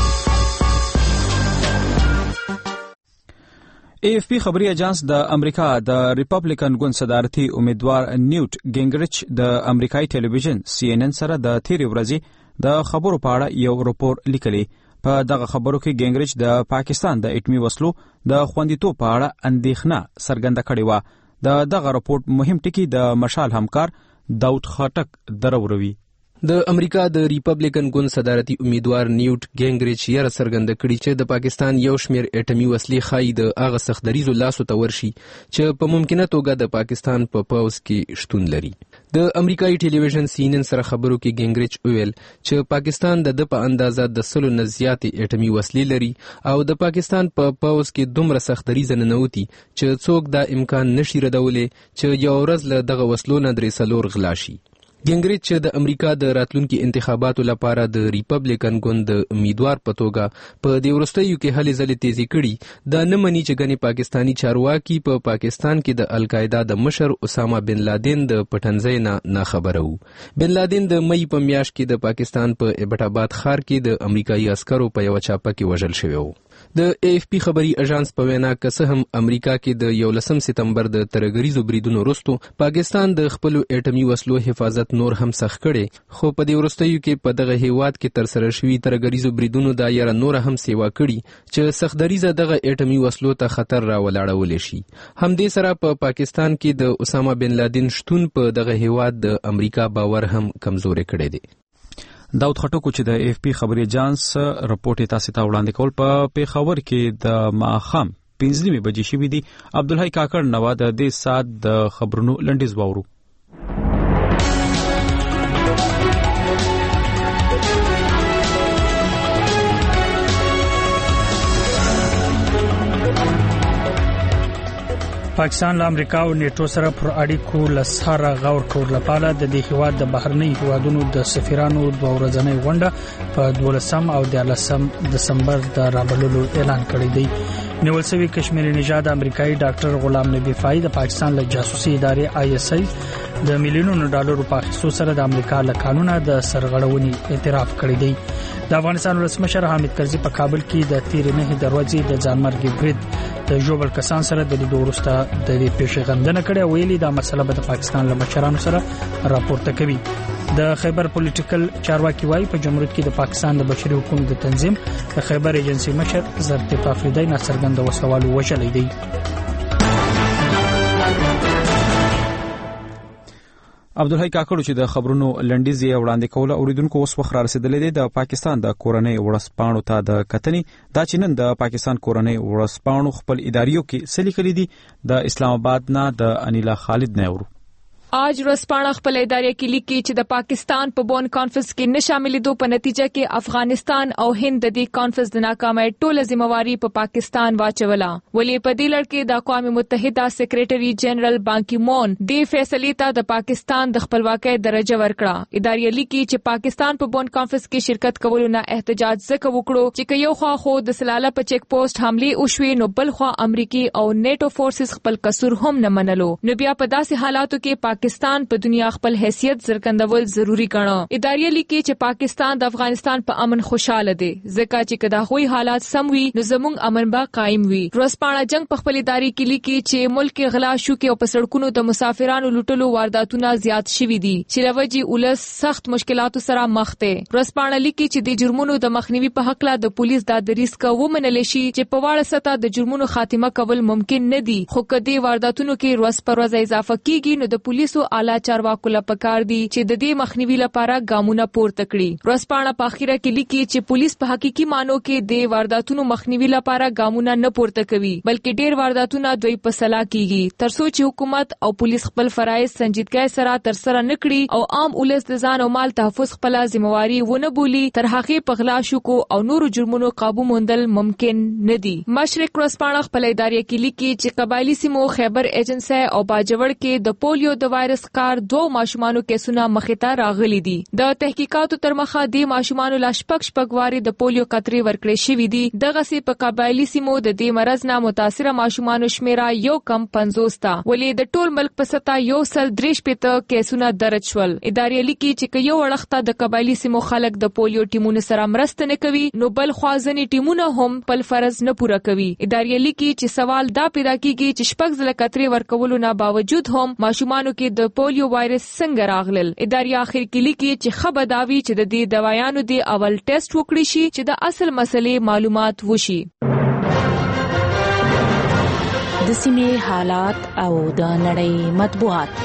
S1: اے ایف پی خبري اژانس د امریکا د ریپبلیکن ګوند صدارتي امیدوار نیوټ ګینګریچ د امریکایي ټلویزیون سی ان ان سره د تیرې ورځې د خبرو په اړه یو راپور لیکلی. په دغه خبرو کې ګینګریچ د پاکستان د اټومي وسلو د خوندیتوب په اړه اندېښنه څرګنده کړې وه. د دغه راپور مهم ټکي د مشال همکار داود خټک دروروي.
S4: د امریکا د ریپبلیکن ګوند صدارتي امیدوار نیوټ ګینګریچ یې څرګنده کړي چې د پاکستان یو شمیر اټومي وسلې ښایي د هغه سختدریزو لاسو ته ورشي چې په ممکنه توګه د پاکستان په پوځ کې شتون لري. د امریکایي ټلویزیون سی ان ان سره خبرو کې ګینګریچ وویل چې پاکستان د د په اندازه د سلو نه زیاتې اټومي وسلې لري او د پاکستان په پوځ کې دومره سختدریزه ننوتي چې څوک دا امکان نشي ردولی چې یو ورځ له دغه وسلو نه درې څلور غلا شي. ګینګریچ چې د امریکا د راتلونکي انتخاباتو لپاره د ریپبلیکن ګوند د امیدوار په توګه په دې وروستیو کې هلې ځلې تیزی کړي دا نه مني چې ګنې پاکستانی چارواکي په پا پاکستان کې د القاعده د مشر اسامه بن لادن د پټنځای نه ناخبره وو. بن لادن د مئی په میاشت کې د پاکستان په ایبټ آباد ښار کې د امریکایي عسکرو په یوه چاپه کې وژل شوی وو. د ای اف پی خبري اژانس په وینا که څه هم امریکا کې د یولسم سپتمبر د ترهګریزو بریدونو وروسته پاکستان د خپلو اټومي وسلو حفاظت نور هم سخت کړي، خو په دې وروستیو کې په دغه هیواد کې ترسره شوي ترهګریزو بریدونو دا یاره نور هم سیوا کړي چې سختدریزه دغه اټومي وسلو ته خطر راولاړولی شي. همدې سره په پا پاکستان کې د اسامه بن لادن شتون په دغه هیواد د امریکا باور هم کمزوري کړی دی.
S1: داود خټوکو چې د اف پی خبري اژانس رپورټ تاسو ته وړاندې کول په پیښور کې د ماخام پنځه نیمه بجې شوې دي. عبدالحی کاکړ نوا د دې سات د خبرونو لنډیز واورو.
S6: پاکستان له امریکا او نیټو سره پر اړیکو لساره غور کول لپاره د دې هیواد د بهرنی هیوادونو د سفیرانو د ورځنۍ غونډه په دولسم او دیارلسم دسمبر د رابللو اعلان کړی دی. نیول شوی کشمیری نژاد امریکایي ډاکټر غلام نبی فای د پاکستان له جاسوسي ادارې آی اس آی د میلیونونو ډالرو په اخیستو سره د امریکا له قانونه د سرغړونې اعتراف کړی دی. د افغانستان ولسمشر حامد کرزي په کابل کې د تیر نه دروازې د ځانمرګي برید د جوبل کسان سره د لیدو وروسته د دې پیښې غندنه کړې، ویلي دا مسله به د پاکستان له مشرانو سره راپورته کوي. د خیبر پولیټیکل چارواکي وايي په جمهوریت کې د پاکستان د بشري حقوقو د تنظیم د خیبر ایجنسی مشر ظرف افریدی ناڅرګند وسوالو وشلې دی.
S1: عبدالحی کاکړو چې د خبرونو لنډیز یې وړاندې کوله اوریدونکو اوس وخت را رسیدلې دی د پاکستان د کورنۍ ورځپاڼو ته د کتنې دا چې نن د پاکستان کورنۍ ورځپاڼو خپل اداریو کې څه لیکلي دي. د اسلام آباد نه د انیلا خالد نه اورو.
S10: آج ورځپاڼه خپل ادارې کې لیکي چې د پاکستان په بون کانفرنس کې نه شاملېدو په نتیجه کې افغانستان او هند د دې کانفرنس د ناکامۍ ټوله ذمہواری په پا پاکستان واچوله. ولې په دې لړ کې د اقوام متحده سیکریټري جنرال بان کی مون د فیصلې ته د پاکستان د خپلواکۍ درجه ورکړه. ادارې لیکي چې پاکستان په بون کانفرنس کې شرکت کولو نه احتجاج ځکه وکړو چې یو خوا خو د سلاله په چیک پوسټ حمله وشوي نو بل خوا امریکای او نیټو فورسز خپل قصور هم نه منلو. نو بیا په داسې حالاتو کې پاکستان په دنیا خپل حیثیت څرګندول ضروری ګڼه. ادارې لیکي چې پاکستان د افغانستان په امن خوشاله دی ځکه چې کدا هوی حالات سم وي نو زموږ امن به قائم وي. ورځپاڼه جنگ په خپل ادارې کې لیکي چې ملک غلا شو کې او په سړکونو د مسافرانو لوټلو وارداتونه زیات شوي دي چې لوجي ولس سخت مشکلاتو سره مخ دي. ورځپاڼه لیکي چې د جرمونو د مخنیوي په حق لا د پولیس د دریس کوو منل شي چې په واړه سطح د جرمونو خاتمه کول ممکن نه دي، خو کدي وارداتونو کې روز پر ورځ اضافه کیږي نو د پولیسو اعلی چارواکو له پکار دي چې د دې مخنیوي لپاره ګامونه پورته کړي. ورځپاڼه په اخیره کې لیکي چې پولیس په حقيقي مانو کې د وارداتونو مخنیوي لپاره ګامونه نه پورته کوي بلکې ډېر وارداتونه دوی په سلا کیږي تر څو چې حکومت او پولیس خپل فرایض سنجیدګۍ سره تر سره نکړي او عام ولس د ځان او مال تحفظ خپل ذمہواری ونه بولي تر هغه په غلا شوکو او نورو جرمونو قابو موندل ممکن نه دي. مشرق ورځپاڼه خپل ادارې کې لیکي چې قبایلی سیمو خیبر ایجنسی او باجوړ کې د پولیو د وایرس کار دوه ماشومانو کیسونه مخې ته راغلي دي. د تحقیقاتو تر مخه د ماشومانو لا شپږ شپږ واري د پولیو قطرې ورکړې شوې دي. دغه سي په قبایلی سیمو د دې مرز نه متاثره ماشومانو شمیره یو کم پنځوس تا ولې د ټول ملک په سطح یو سل درې شپږ کیسونه درج شول. ادارې لیکي چې یو وړخته د قبایلی سیمو خلک د پولیو ټیمونو سره مرسته نه کوي نو بل خوازنی ټیمونه هم خپل فرض نه پوره کوي. ادارې لیکي چې سوال دا پیدا کیږي چې شپږ ځله قطرې ورکولو نه باوجود هم ماشومانو کې د پولیو وایرس څنګه راغلل. ادارې اخر کې لیکي چې خبر داوي چې د دې دوايانو دی اول ټیسټ وکړي شي چې د اصل مسلې معلومات وشي.
S11: د سیمې حالات او د نړۍ مطبوعات.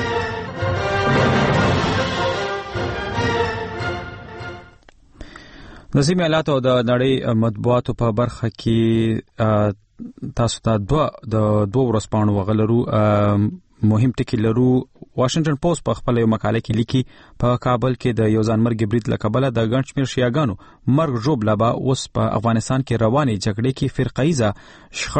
S1: د سیمې حالات او د نړۍ مطبوعاتو په برخه کې تاسو ته دوه د دوه ورځپاڼو وغلرو مهم ټکی لرو. واشنگټن پوسټ په خپل یو مقاله کې لیکي په کابل کې د یو ځانمرګي برید لکبله د ګڼ شمېر شیعاګانو مرګ ژوبله به اوس په افغانستان کې روانې جګړې کې فرقایزه شخړه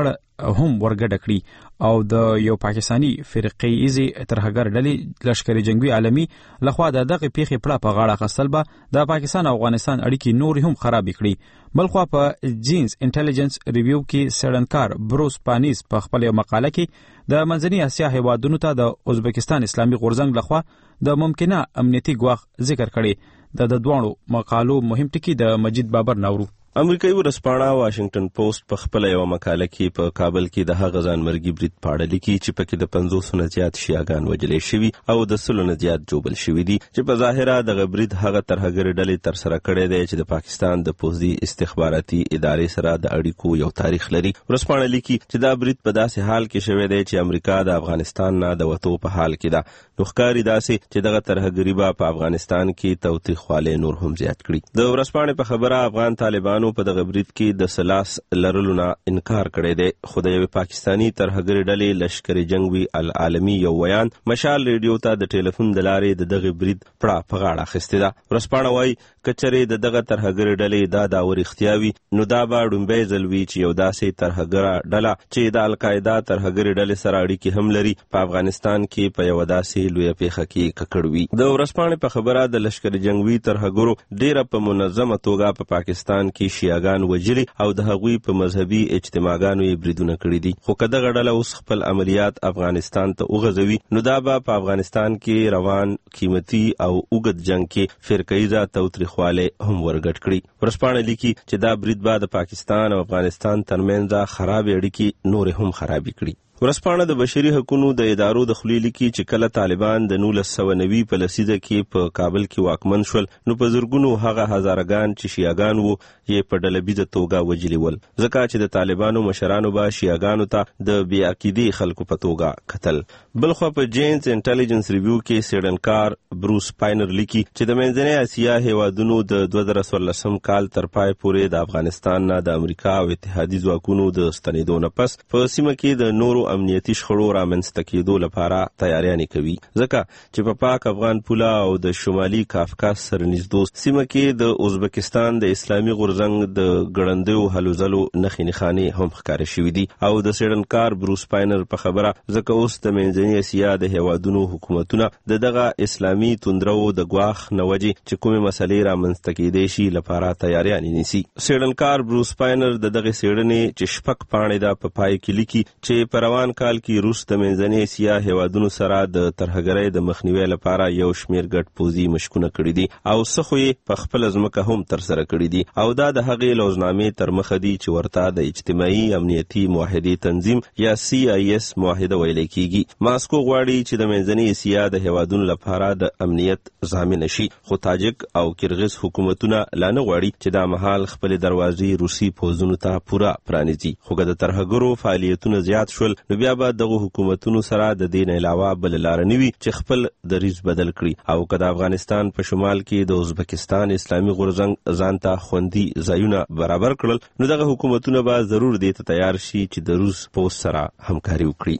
S1: هم ورګډ کړي او د یو پاکستانی فرقې ایزي ترهګر ډلې لشکري جنگي عالمي لخوا د دغه پیښې پړه په غاړه خستل به د پاکستان او افغانستان اړیکې نور هم خراب کړي. بلخوا په جینز انټيليجنس ریویو کې سړنکار بروس پانیز په خپل مقاله کې د منځني اسیا هیوادونو ته د ازبکستان اسلامي غورځنګ لخوا د ممکنه امنیتي ګواښ ذکر کړي. د دوانو مقالو مهم ټکی د مجید بابر ناورو.
S7: امریکایي ورځپاڼه واشنگټن پوسټ په خپل یو مقاله کې په کابل کې د هغه ځانمرګي برید په اړه لیکي چې پکې د پنځوس نه زیات شیعاګان وژل شوي او د سلو نه زیات جوبل شوي دي چې په ظاهره دغه برید هغه ترهګر ډلې تر سره کړی دی چې د پاکستان د پوځي استخباراتي ادارې سره د اړیکو یو تاریخ لري. ورځپاڼه لیکي چې دا برید په داسې حال کې شوی دی چې امریکا د افغانستان نه د وتو په حال کې ده. نو ښکاري داسې چې دغه ترهګري به په افغانستان کې تاوتریخوالی نور هم زیات کړي. د ورځپاڼې په خبره افغان طالبانو په دغه برید کې د سلاس لرلو نه انکار کړی دی، خو د یوې پاکستانی ترهګرې ډلې لشکري جنگوي العالمي یو ویان مشال ریډیو ته د ټلیفون د لارې د دغه برید پړه په غاړه اخیستې ده. ورځپاڼه وایي کچرې د دغه ترهګرې ډلې دا داور اختیا وي نو دا به ډومبی ځل وي چې یو داسې ترهګره ډله چې د القاعده ترهګرې ډلې سره اړیکې هم لري په افغانستان کې په یوه داسې لویه پیښه کې ککړ وي. د ورځپاڼې په خبره د لشکري جنګوي ترهګرو ډیره په منظمه توګه په پاکستان کې شیعاګان وجلي او د هغوی په مذهبي اجتماعګانو یې بریدونه کړي دي. خو که دغه ډله اوس خپل عملیات افغانستان ته وغځوي نو دا به په افغانستان کې روان قیمتي او اوږد جنګ کې فرقهیزه تاوتریخوالی هم ورګډ کړي. ورځپاڼه لیکي چې دا برید به د پاکستان او افغانستان ترمنځ خرابې اړیکې نورې هم خرابې کړي. ورځپاڼه د بشري حقوقو د ادارو د خولې لیکي چې کله طالبان د نولس سوه نوي په لسیزه کې په کابل کې واکمن شول نو په زرګونو هغه هزارګان چې شیعاګان وو یې په ډلبیزه توګه وژلي ول، ځکه چې د طالبانو مشرانو به شیعاګانو ته د بې عقیدې خلکو په توګه کتل. بلخوا په جینز انټيليجنس ریویو کې سیډنکار بروس پاینر لیکي چې د منځنۍ اسیا هیوادونو د دوه زره څوارلسم کال تر پای پورې د افغانستان نه د امریکا او اتحادي ځواکونو د ستنېدو نه پس په سیمه کې د نورو امنیتي شخړو رامنځته کېدو لپاره تیاریانې کوي، ځکه چې په پاک افغان پوله او د شمالي کافکاس سره نږدې سیمه کې د ازبکستان د اسلامي غورځنګ د ګړندیو هلو ځلو نښې نښانې هم ښکاره شوي دي. او د سیډنکار بروس پاینر په خبره ځکه اوس د منځنۍ اسیا د هیوادونو حکومتونه د دغه اسلامي توندرو د ګواښ نه وجې چې کومې مسلې رامنځته کېدی شي لپاره تیاریانې نیسي. سیډنکار بروس پاینر د دغې څېړنې چې شپږ پاڼې ده په پای کې لیکي چې په روان کال کې روس د منځنۍ اسیا هیوادونو سره د ترهګرۍ د مخنیوي لپاره یو شمیر ګډ پوځي مشکونه کړي دي او څه خو یې په خپله ځمکه هم ترسره کړي دي او دا د هغې لوزنامې تر مخه دي چې ورته د اجتماعي امنیتي معاهدې تنظیم یا سی آی اس معاهده ویلی کیږي. ماسکو غواړي چې د منځنۍ اسیا د هیوادونو لپاره د امنیت ضامن شي، خو تاجک او کرغز حکومتونه لا نه غواړي چې دا مهال خپلې دروازې روسي پوځونو ته پوره پرانیزي. خو که د ترهګرو فعالیتونه زیات شول نو بیا به دغه حکومتونو سره د دې نه علاوه بل لاره نه وي چې خپل دریځ بدل کړي او که د افغانستان په شمال کې د ازبکستان اسلامي غورځنګ ځان ته خوندي ځایونه برابر کړل نو دغه حکومتونه به ضرور دې ته تیار شي چې د روس پوځ سره همکاري وکړي.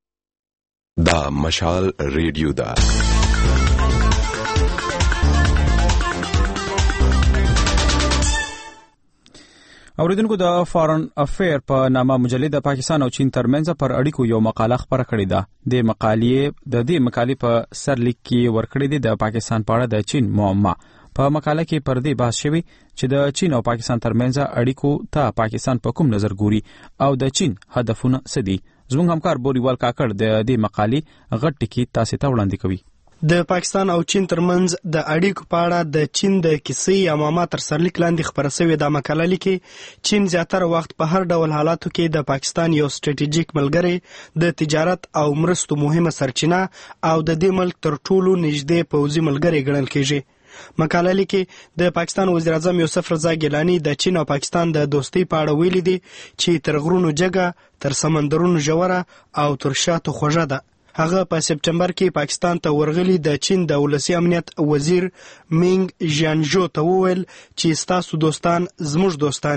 S16: دا مشال ریډیو ده.
S1: اوریدونکو د فارن افیر په نامه مجلې د پاکستان او چین ترمنځ پر اړیکو یو مقاله خپره کړې ده. د مقالې د دې مقالې په سر لیک کې ورکړې ده د پاکستان په اړه د چین معما. په مقاله کې پر دې بحث شوی چې د چین او پاکستان ترمنځ اړیکو ته پاکستان په کوم نظر ګوري او د چین هدفونه څه دي. زموږ همکار بوریوال کاکړ د دې مقالې غټ ټکی تاسو ته وړاندې کوي.
S8: د پاکستان او چین ترمنځ د اړیکو په اړه د چین د کیسې یا معما تر سرلیک لاندې خبره شوې د مقاله لیکي چین زیاتره وخت په هر ډول حالاتو کې د پاکستان یو ستراتیژیک ملګری، د تجارت او مرستو مهمه سرچینه او د دې ملک تر ټولو نږدې پوځي ملګری ګڼل کېږي. مقاله لیکي د پاکستان وزیر اعظم یوسف رضا ګیلانی د چین او پاکستان د دوستۍ په اړه ویلي دي چې تر غرونو جګه، تر سمندرونو ژوره او تر شاتو خوږه ده. هغه په سپټمبر کې پاکستان ته ورغلي د چین د ولسی امنیت وزیر مینګ ژانژو ته وویل چې ستاسو دوستان زموږ دوستان دي،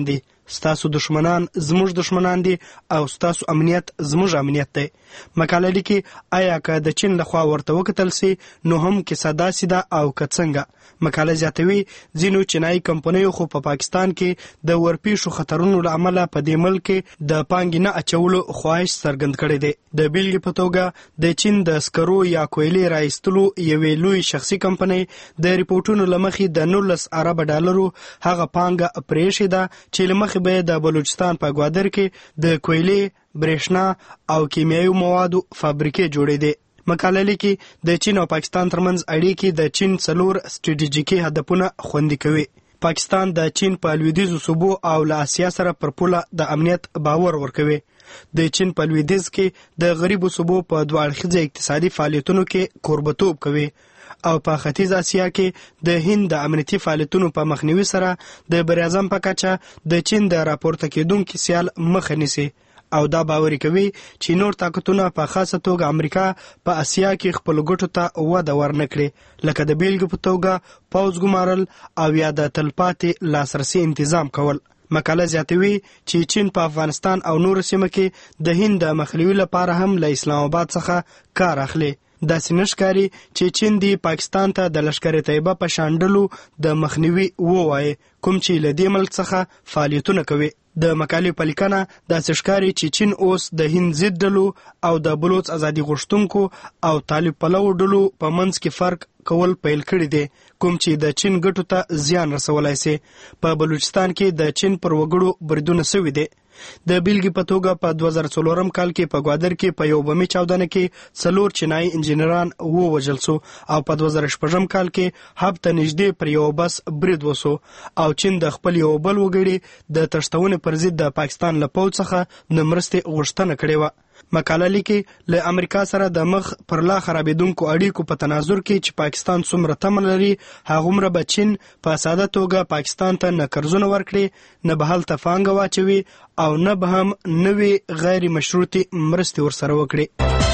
S8: ستاسو دشمنان زموږ دشمنان دي او ستاسو امنیت زموږ امنیت دی. مقاله لیکي آیا که د چین لخوا ورته وکتل سي نو هم کیسه داسې ده او که څنګه. مقاله زیاتوي ځینو چینایي کمپنیو خو په پا پاکستان کې د ورپېښو خطرونو له امله په دې ملک کې د پانګې نه اچولو خواهش څرګند کړی دی. د بیلګې په توګه د چین د سکرو یا کویلې راایستلو یوې لوی شخصي کمپنۍ د ریپورټونو له مخې د نولس اربه ډالرو هغه پانګه پرېښې ده چې له مخې به د بلوچستان په ګوادر کې د کویلې، برېښنا او کیمیاوي موادو فابریکې جوړېدې. مقاله لیکي د چین او پاکستان ترمنځ اړیکې د چین څلور سټریټیژیکي هدفونه خوندي کوي. پاکستان د چین په لویدیځو صوبو او له اسیا سره پر پوله د امنیت باور ورکوي. د چین په لویدیځ کې د غریبو صوبو په دوه اړخیزه اقتصادي فعالیتونو کې کوربتوب کوي او په ختیځ اسیا کې د هند د امنیتي فعالیتونو په مخنیوي سره د بریاعظم په کچه د چین د راپورته کېدونکو سیال مخه نیسي او دا باوري کوي چې نور طاقتونه په خاصه توګه امریکا په اسیا کې خپل ګټو ته وده ورنکړي، لکه د بیلګې په توګه پوځ ګمارل او یا د تلپاتې لاسرسي تنظیم کول. مقاله زیاتوي چې چین په افغانستان او نور سیمه کې د هند د مخنیوي لپاره هم له اسلام آباد څخه کار اخلي. داسې نشکاري چې چین دی پاکستان ته د لشکر طیبه په شانډلو د مخنیوي ووایي کوم چې له دې ملک څخه فعالیتونه کوي. د مقالې په لیکنه داسې ښکاري چې چین اوس د هند ضد ډلو او د بلوچ ازادي غوښتونکو او طالب پلو ډلو په منځ کې فرق کول پیل کړی دی کوم چې د چین ګټو ته زیان رسولای شي. په بلوچستان کې د چین پر وګړو بریدونه شوي دي. د بیلګې په توګه په دوه زره څلورم کال کې په ګوادر کې په یو بمي چاودنه کې څلور چینایي انجینران ووژل شو او په دوه زره شپږم کال کې هب ته نږدې پر یو بس برید وشو او چین د خپل یو بل وګړي د تښتونې پر ضد د پاکستان له پوځ څخه د مرستې غوښتنه کړې وه. مقاله لیکي له امریکا سره د مخ پر لا خرابېدونکو اړیکو په تناظر کې چې پاکستان څومره تمه لري هغومره به چین په ساده توګه پاکستان ته نه قرضونه ورکړي، نه به هلته پانګه واچوي او نه به هم نوې غیر مشروطې مرستې ورسره وکړي.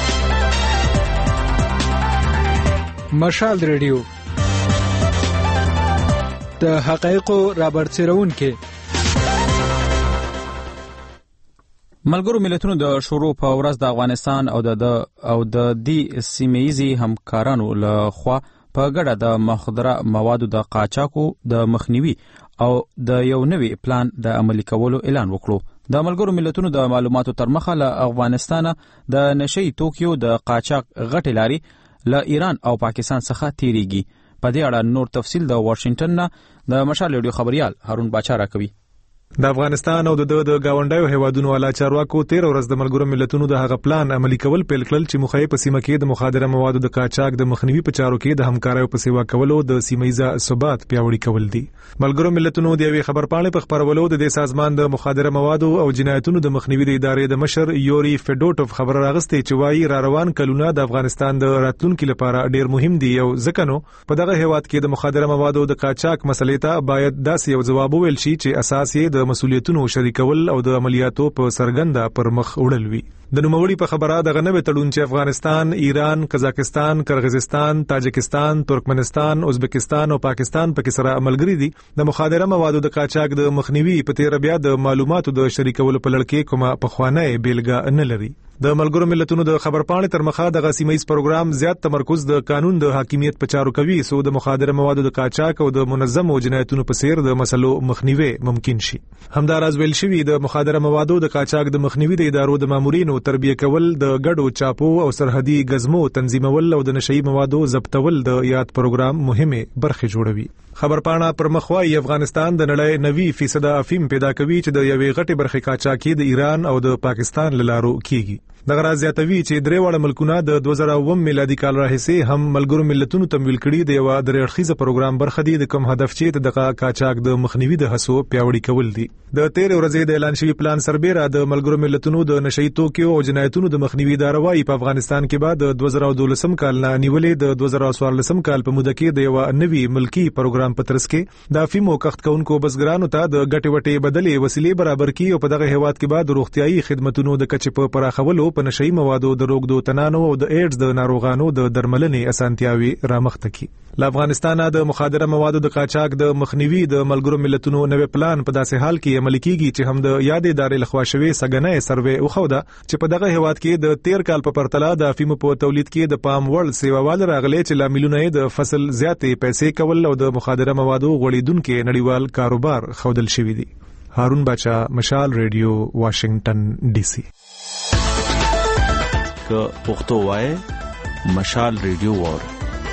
S9: مشال ریډیو د حقایقو رابرسېرونکي.
S1: ملګرو ملتونو د شروع په ورځ د افغانستان او د او د دې سیمه‌یزي همکارانو له خوا په ګډه د مخدره موادو د قاچاقو د مخنیوي او د یو نوي پلان د عملي کولو اعلان وکړو. د ملګرو ملتونو د معلوماتو تر مخه له افغانستان د نشئی توکیو د قاچاق غټې لاري له ایران او پاکستان څخه تیریږي. په دې اړه نور تفصیل د واشنگټن نه د مشال ریډیو خبريال هارون باچا راکوي.
S14: د افغانستان او د د گاونډیو هیوادونو والا چارواکو تیر ورځ د ملګرو ملتونو د هغه پلان عملي کول پیل کړل چې مخې په سیمه کې د مخدره موادو د قاچاق د مخنیوي په چارو کې د همکاریو په سیوا کولو د سیمایي ثبات پیاوړي کول دي. ملګرو ملتونو د یوې خبرپاڼې په خبرولو د دې سازمان د مخدره موادو او جنایتونو د مخنیوي د ادارې د مشر یوري فیډوټوف خبر راغستې چې وايي را روان کلونه د افغانستان د راتلونکو لپاره ډیر مهم دي او ځکه نو په دغه هیواد کې د مخدره موادو د قاچاق مسلې ته باید داسې یو ځواب وویل شي چې اساس یې د مسؤلیتونو شریکول او د عملیاتو په سرګنده پر مخ وړل وي. د نوموړي په خبره دغه نوې تړون چې افغانستان، ایران، قزاقستان، کرغیزستان، تاجکستان، ترکمنستان، ازبکستان او پاکستان پکې سره عملګري دي د مخدره موادو د قاچاق د مخنیوي په تیر بیا د معلوماتو د شریکولو په لړ کې کومه پخوانه بیلګه نه لري. د ملګرو ملتونو د خبرپاڼې تر مخه د سیمه‌یز پروګرام زیات تمرکز د قانون د حاکمیت په چارو کوي سو د مخدره موادو د قاچاق او د منظم جنایتونو په سیر د مسلو مخنیوي ممکن شي. همداراز ویل شوی د مخدره موادو د قاچاق د مخنیوي د ادارو د مامورینو تربیه کول، د ګډو چاپو او سرحدي غزمو تنظیمول او د نشئی موادو ضبطول د یاد پروګرام مهمه برخه جوړوي. خبرپاڼه پر مخ وايي افغانستان د نړۍ نوي فیصد افیم پیدا کوي چې د یوې غټي برخې قاچاقي د ایران او د پاکستان لارو کیږي. دغه راز زیاتوي چې درې وړ ملکونه د دوه زره اووه میلادي کال راهیسې هم ملګرو ملتونو تمویل کړي د یو درېړخیزه پروګرام برخه دي د کوم هدف چې د قاچاق د مخنیوي د هڅو پیاوړي کول دي. د تیر ورځې د اعلان شوی پلان سربېره د ملګرو ملتونو د نشئی توکیو او جنایتونو د مخنیوي اداره وايي په افغانستان کې بعد د دوه زره دولسم کال نه نیولې د دوه زره څوارلسم کال په موده کې د یو نوي ملکی پروګرام په ترڅ کې د افیمو کښت کوونکو بزګرانو ته د ګټې وټې بدلې وسیلې برابر کړي او په دغه هیواد کې بعد روغتيایي خدماتو د کچې په پراخولو کولو په نشئی موادو د روغدو تنانو او د ایډز د ناروغانو د درملنې اسانتیاوي رامخته کی. له افغانستانه د مخادره موادو د قاچاق د مخنیوي د ملګرو ملتونو نوې پلان په داسې حال کې عملي کیږي چې هم د یادې ادارې لخوا شوی سګنې سروې او خوده چې په دغه هیواد کې د تیر کال په پرتله د افیمو په تولید کې د پام وړ سیوال راغلي چې لاملونه د فصل زیاتې پیسې کول او د مخادره موادو غوړیدونکو نړیوال کاروبار خودل شوی دی. هارون باچا، مشال ریډیو، واشنگټن ډي سي.
S5: که پښتو وای مشال ریډیو وور.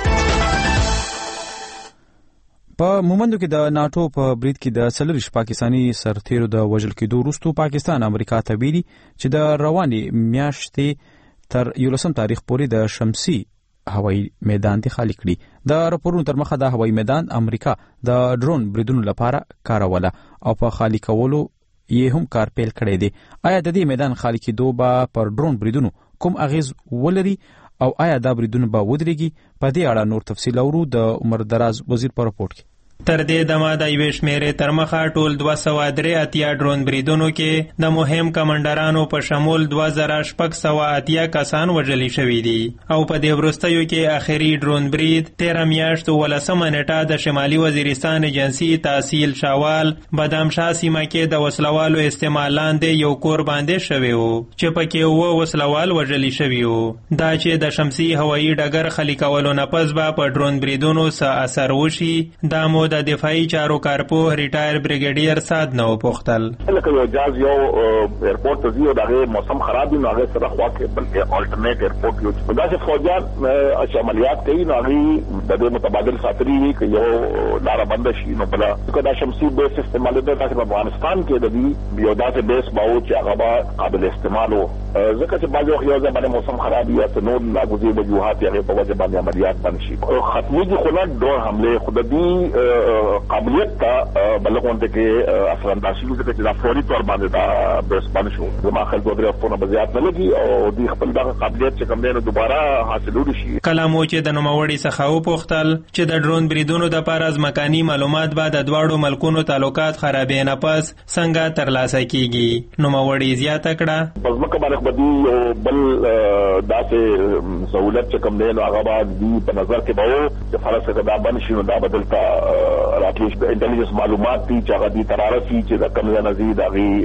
S1: په مومندو کې د ناتو په برید کې د څلوریش پاکستانی سرتیرو د وژل کېدو وروسته پاکستان امریکا ته ویلي چې د روانې میاشتې تر یولسم تاریخ پورې د شمسي هوایي میدان ته خالی کړي. د راپورونو تر مخه د هوایي میدان امریکا د ډرون بریدونو لپاره کاروله او په خالی کولو یې هم کار پیل کړی دی. آیا د دې میدان خالی کېدو به پر ډرون بریدونو کوم اغیز ولري او آیا دا بریدونه به ودرېږي؟ په دې اړه نور تفصیل اورو د عمر دراز وزیر په راپور کې.
S15: تر دې دمه د یوې شمېرې تر مخه ټول دوه سوه درې اتیا ډرون بریدونو کې د مهم کمانډرانو په شمول دوه زره شپږ سوه اتیا کسان وژلي شوي دي او په دې وروستیو کې آخري ډرون برید تیره میاشت اوولسمه نیټه د شمالي وزیرستان ایجنسي تحصیل شاوال بادامشاه سیمه کې د وسلوالو استعمال لاندې یو کور باندې شوی و چې پکې اووه وسلوال وژلي شوي وو. دا چې د شمسي هوایي ډګر خالي کولو نه پس به په ډرون بریدونو څه اثر وشي، دا مو د دفاعي چارو کارپوه ریټایر بریګیډیر سعد نو پوښتل.
S23: لکه یو جاز یو ایرپورټ ته ځي او دغه موسم خراب وي نو هغه سره خوا کې بلکې الټرنیټ ایرپورټ یو چې داسې فوجان عملیات کوي نو هغه د دې متبادل ساتري وي چې یو لاره بند شي نو بلا که دا شمسي بیس استعمال د تاسو په افغانستان کې د دې یو داسې بیس باو چې هغه قابل استعمال وو ځکه چې بعض وخت یو ځای موسم خراب وي او نور ناګزیر وجوهات هغه په وجه باندې عملیات بند شي. ختمي دي خو نه ډور حمله خود دې قابلیت ته بلغونده کې اصلا داسې چې چې دا فوري تور باندې دا بیس باندې شو زما خل دوه درې په بزیات نه لګي او دې خپل دغه قابلیت چې کوم دی دوباره حاصلول شي.
S15: کلامو چې د نوموړي څخه و پوښتل چې د ډرون بریدونو د پاره ځمکاني معلومات بعد د دواړو ملکونو تعلقات خرابې نه پس څنګه ترلاسه کیږي. نوموړي زیاته کړه
S23: په ځمکه باندې بدی بل داسې سہولت چې کوم دی نو هغه باندې په نظر کې به چې فرض کړه دا باندې شنو دا بدلتا راکلیش د انټيليجنس معلومات دي چې هغه دي ترارسي چې د کم نه زیات